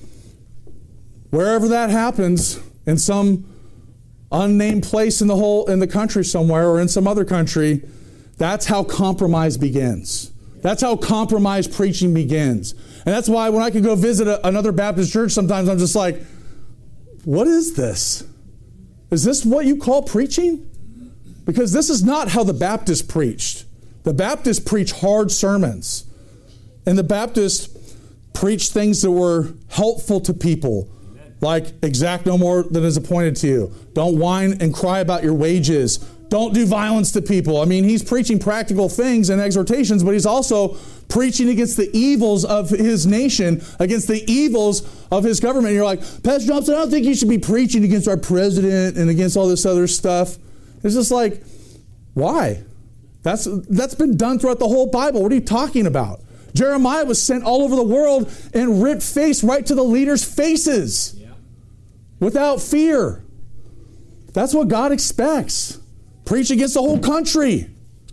wherever that happens, in some unnamed place in the whole in the country somewhere, or in some other country, that's how compromise begins. That's how compromise preaching begins. And that's why when I can go visit a, another Baptist church, sometimes I'm just like, what is this? Is this what you call preaching? Because this is not how the Baptists preached. The Baptists preach hard sermons. And the Baptists preach things that were helpful to people. Like, exact no more than is appointed to you. Don't whine and cry about your wages. Don't do violence to people. I mean, he's preaching practical things and exhortations, but he's also preaching against the evils of his nation, against the evils of his government. And you're like, Pastor Johnson, I don't think you should be preaching against our president and against all this other stuff. It's just like, why? That's that's been done throughout the whole Bible. What are you talking about? Jeremiah was sent all over the world and ripped face right to the leaders' faces. Yeah. Without fear. That's what God expects. Preach against the whole country.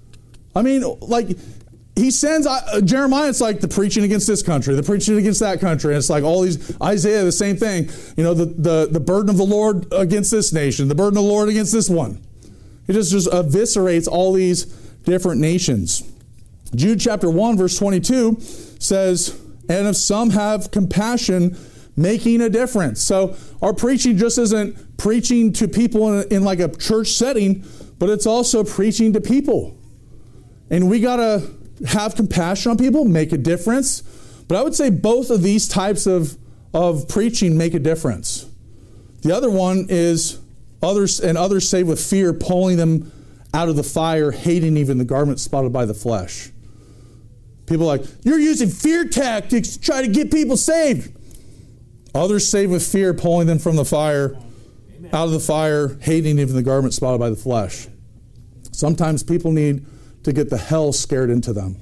I mean, like, he sends uh, Jeremiah, it's like the preaching against this country, the preaching against that country. And it's like all these, Isaiah, the same thing. You know, the, the, the burden of the Lord against this nation, the burden of the Lord against this one. He just, just eviscerates all these different nations. Jude chapter one, verse twenty-two says, and if some have compassion, making a difference. So our preaching just isn't preaching to people in, in like a church setting, but it's also preaching to people. And we got to have compassion on people, make a difference. But I would say both of these types of, of preaching make a difference. The other one is others and others save with fear, pulling them out of the fire, hating even the garment spotted by the flesh. People are like, you're using fear tactics to try to get people saved. Others save with fear, pulling them from the fire, Amen. Out of the fire, hating even the garment spotted by the flesh. Sometimes people need to get the hell scared into them.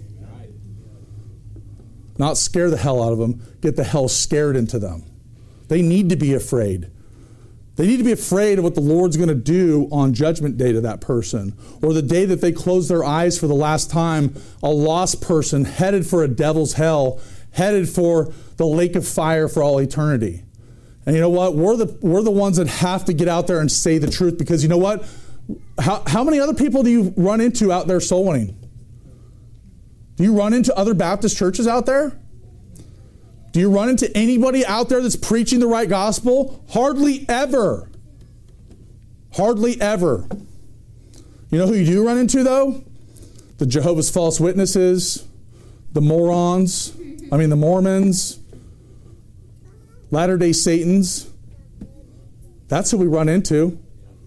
Not scare the hell out of them, get the hell scared into them. They need to be afraid. They need to be afraid of what the Lord's going to do on Judgment Day to that person, or the day that they close their eyes for the last time, a lost person headed for a devil's hell, headed for the lake of fire for all eternity. And you know what? We're the we're the ones that have to get out there and say the truth, because you know what? How, how many other people do you run into out there soul winning? Do you run into other Baptist churches out there? Do you run into anybody out there that's preaching the right gospel? Hardly ever. Hardly ever. You know who you do run into, though? The Jehovah's False Witnesses, the morons, I mean the Mormons, Latter-day Satans. That's who we run into.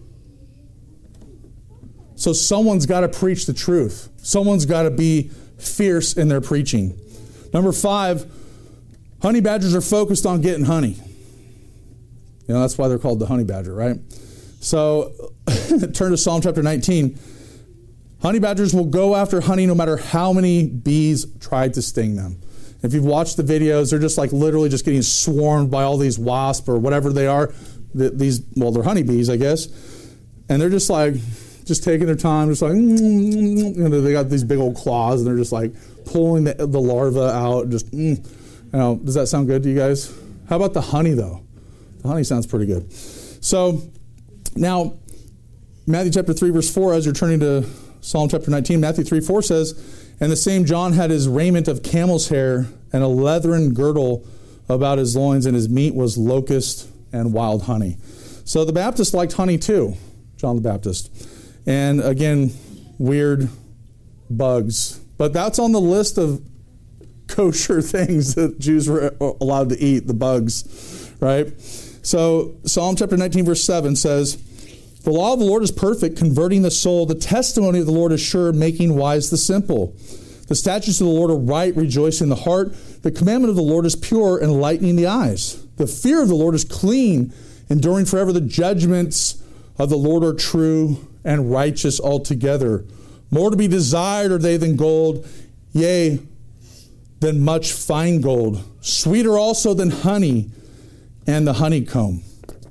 So someone's got to preach the truth. Someone's got to be fierce in their preaching. Number five, honey badgers are focused on getting honey. You know, that's why they're called the honey badger, right? So turn to Psalm chapter nineteen. Honey badgers will go after honey no matter how many bees try to sting them. If you've watched the videos, they're just like literally just getting swarmed by all these wasps or whatever they are. These, well, they're honeybees, I guess. And they're just like, just taking their time, just like, you know, they got these big old claws and they're just like pulling the, the larva out. Just, mm. You know, does that sound good to you guys? How about the honey, though? The honey sounds pretty good. So now, Matthew chapter three, verse four, as you're turning to Psalm chapter nineteen, Matthew three, four says, and the same John had his raiment of camel's hair and a leathern girdle about his loins, and his meat was locust and wild honey. So the Baptist liked honey too, John the Baptist. And again, weird bugs. But that's on the list of kosher things that Jews were allowed to eat, the bugs, right? So Psalm chapter nineteen, verse seven says, the law of the Lord is perfect, converting the soul. The testimony of the Lord is sure, making wise the simple. The statutes of the Lord are right, rejoicing the heart. The commandment of the Lord is pure, enlightening the eyes. The fear of the Lord is clean, enduring forever. The judgments of the Lord are true and righteous altogether. More to be desired are they than gold, yea, than much fine gold, sweeter also than honey and the honeycomb.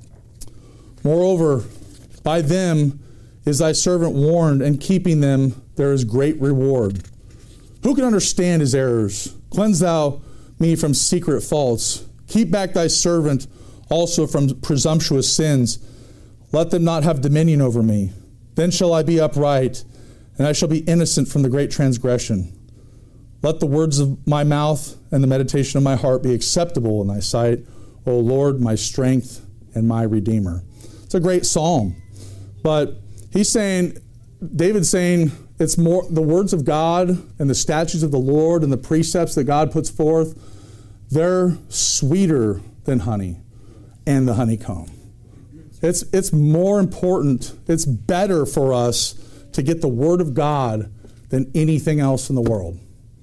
Moreover, by them is thy servant warned, and keeping them there is great reward. Who can understand his errors? Cleanse thou me from secret faults. Keep back thy servant also from presumptuous sins. Let them not have dominion over me. Then shall I be upright, and I shall be innocent from the great transgression. Let the words of my mouth and the meditation of my heart be acceptable in thy sight, O Lord, my strength and my Redeemer. It's a great psalm. But he's saying, David's saying, it's more the words of God and the statutes of the Lord and the precepts that God puts forth, they're sweeter than honey and the honeycomb. It's, it's more important, it's better for us to get the Word of God than anything else in the world.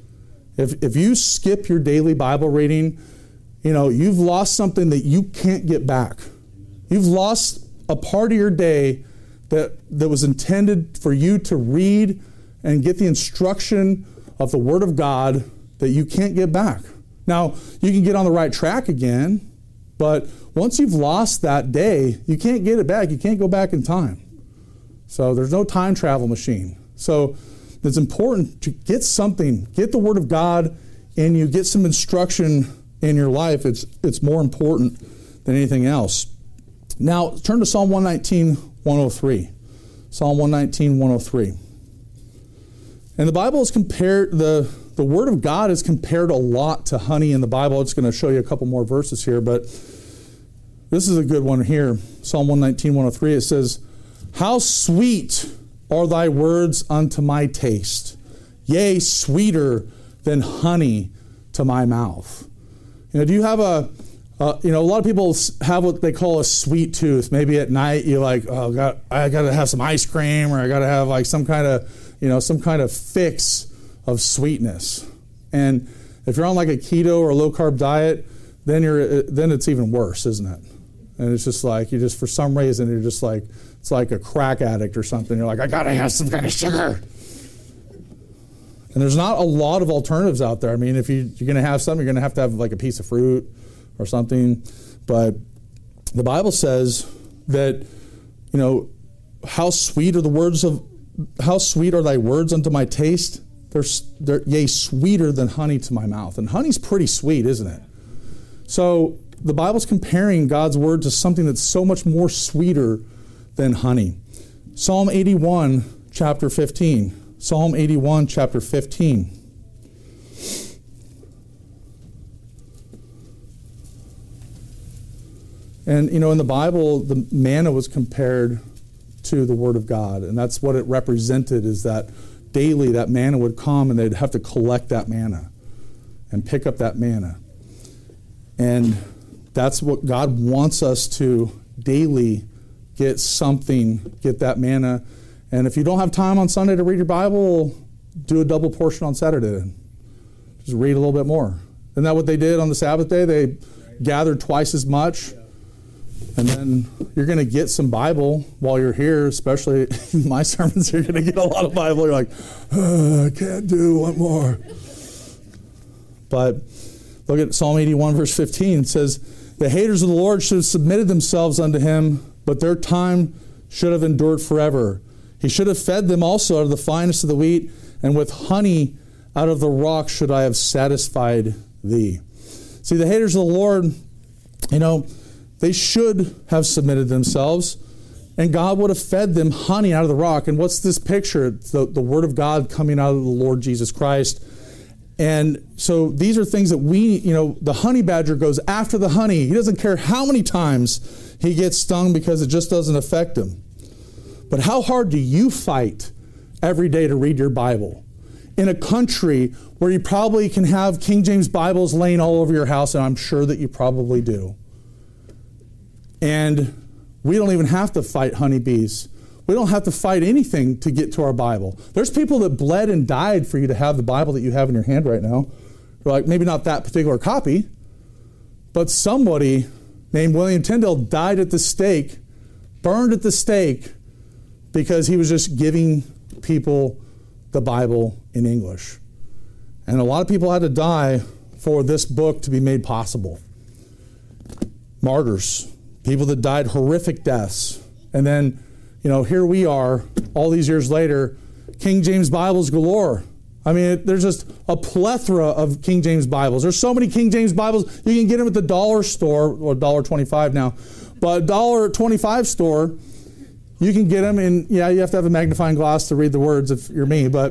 If, if you skip your daily Bible reading, you know, you've lost something that you can't get back. You've lost a part of your day that, that was intended for you to read and get the instruction of the Word of God that you can't get back. Now, you can get on the right track again, but once you've lost that day, you can't get it back. You can't go back in time. So there's no time travel machine. So it's important to get something, get the Word of God, and you get some instruction in your life. It's, it's more important than anything else. Now, turn to Psalm one nineteen, one oh three. Psalm one nineteen, one oh three. And the Bible is compared, the, the Word of God is compared a lot to honey in the Bible. It's going to show you a couple more verses here, but this is a good one here. Psalm one nineteen, one oh three. It says, how sweet are thy words unto my taste, yea, sweeter than honey to my mouth. You know, do you have a, uh, you know, a lot of people have what they call a sweet tooth. Maybe at night you're like, oh, God, I got to have some ice cream, or I got to have like some kind of, you know, some kind of fix of sweetness. And if you're on like a keto or a low carb diet, then you're, then it's even worse, isn't it? And it's just like, you just, for some reason, you're just like, it's like a crack addict or something. You're like, I got to have some kind of sugar. And there's not a lot of alternatives out there. I mean, if you, you're going to have something, you're going to have to have like a piece of fruit or something. But the Bible says that, you know, how sweet are the words of, how sweet are thy words unto my taste? They're, they're yea, sweeter than honey to my mouth. And honey's pretty sweet, isn't it? So the Bible's comparing God's word to something that's so much more sweeter than honey. Psalm eighty-one, chapter fifteen. Psalm eighty-one, chapter fifteen. And, you know, in the Bible, the manna was compared to the Word of God. And that's what it represented, is that daily that manna would come and they'd have to collect that manna and pick up that manna. And that's what God wants us to daily get something, get that manna. And if you don't have time on Sunday to read your Bible, do a double portion on Saturday. Just read a little bit more. Isn't that what they did on the Sabbath day? They gathered twice as much. And then you're going to get some Bible while you're here, especially in my sermons. You're going to get a lot of Bible. You're like, oh, I can't do one more. But look at Psalm eighty-one, verse fifteen. It says, the haters of the Lord should have submitted themselves unto him, but their time should have endured forever. He should have fed them also out of the finest of the wheat, and with honey out of the rock should I have satisfied thee. See, the haters of the Lord, you know, they should have submitted themselves, and God would have fed them honey out of the rock. And what's this picture? It's the, the Word of God coming out of the Lord Jesus Christ. And so these are things that we, you know, the honey badger goes after the honey. He doesn't care how many times he gets stung because it just doesn't affect him. But how hard do you fight every day to read your Bible in a country where you probably can have King James Bibles laying all over your house, and I'm sure that you probably do. And we don't even have to fight honeybees. We don't have to fight anything to get to our Bible. There's people that bled and died for you to have the Bible that you have in your hand right now. They're like, maybe not that particular copy, but somebody named William Tyndale died at the stake, burned at the stake, because he was just giving people the Bible in English. And a lot of people had to die for this book to be made possible. Martyrs, people that died horrific deaths. And then, you know, here we are all these years later, King James Bibles galore. I mean, it, there's just a plethora of King James Bibles. There's so many King James Bibles, you can get them at the dollar store, or one dollar twenty-five now, but one dollar twenty-five store, you can get them in, yeah, you have to have a magnifying glass to read the words if you're me, but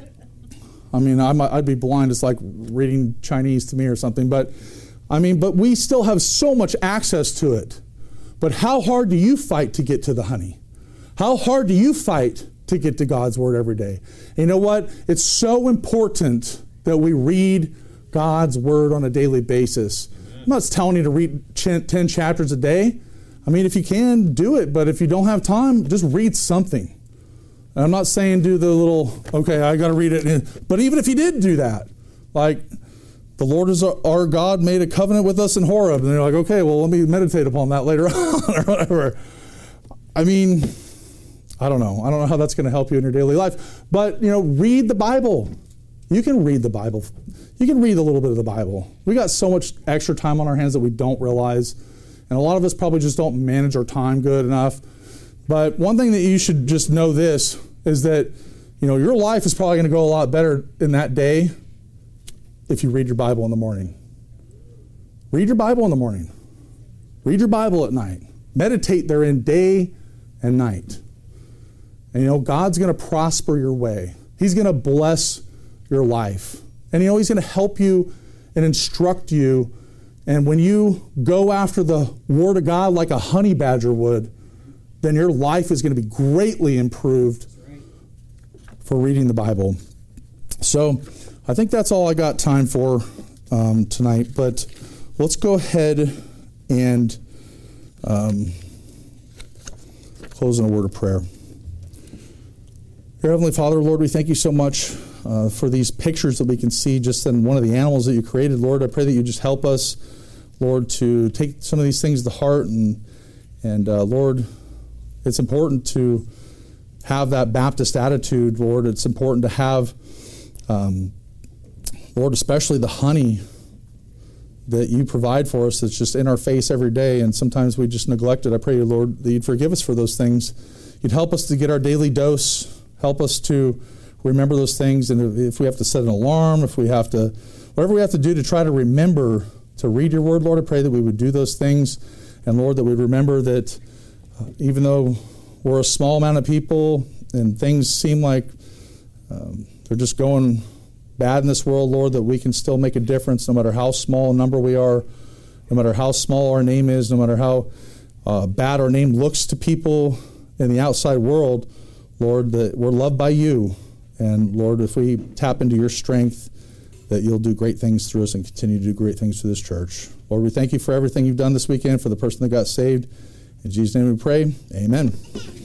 I mean, I'm, I'd be blind. It's like reading Chinese to me or something, but I mean, but we still have so much access to it. But how hard do you fight to get to the honey? How hard do you fight to get to God's Word every day? And you know what? It's so important that we read God's Word on a daily basis. I'm not telling you to read ten chapters a day. I mean, if you can, do it. But if you don't have time, just read something. And I'm not saying do the little, okay, I got to read it. But even if you did do that, like, the Lord is our, our God made a covenant with us in Horeb. And they're like, okay, well, let me meditate upon that later on or whatever. I mean, I don't know. I don't know how that's going to help you in your daily life. But, you know, read the Bible. You can read the Bible. You can read a little bit of the Bible. We got so much extra time on our hands that we don't realize. And a lot of us probably just don't manage our time good enough. But one thing that you should just know this is that, you know, your life is probably going to go a lot better in that day if you read your Bible in the morning. Read your Bible in the morning. Read your Bible at night. Meditate therein day and night. And you know, God's going to prosper your way. He's going to bless your life. And you know, He's going to help you and instruct you. And when you go after the Word of God like a honey badger would, then your life is going to be greatly improved for reading the Bible. So I think that's all I got time for um, tonight. But let's go ahead and um, close in a word of prayer. Dear Heavenly Father, Lord, we thank you so much uh, for these pictures that we can see just in one of the animals that you created. Lord, I pray that you just help us, Lord, to take some of these things to heart. And, and uh, Lord, it's important to have that Baptist attitude, Lord. It's important to have, um, Lord, especially the honey that you provide for us that's just in our face every day, and sometimes we just neglect it. I pray, Lord, that you'd forgive us for those things. You'd help us to get our daily dose. Help us to remember those things, and if we have to set an alarm, if we have to, whatever we have to do to try to remember to read your word, Lord, I pray that we would do those things, and Lord, that we'd remember that uh, even though we're a small amount of people and things seem like um, they're just going bad in this world, Lord, that we can still make a difference no matter how small a number we are, no matter how small our name is, no matter how uh, bad our name looks to people in the outside world, Lord, that we're loved by you. And Lord, if we tap into your strength, that you'll do great things through us and continue to do great things through this church. Lord, we thank you for everything you've done this weekend, for the person that got saved. In Jesus' name we pray, amen.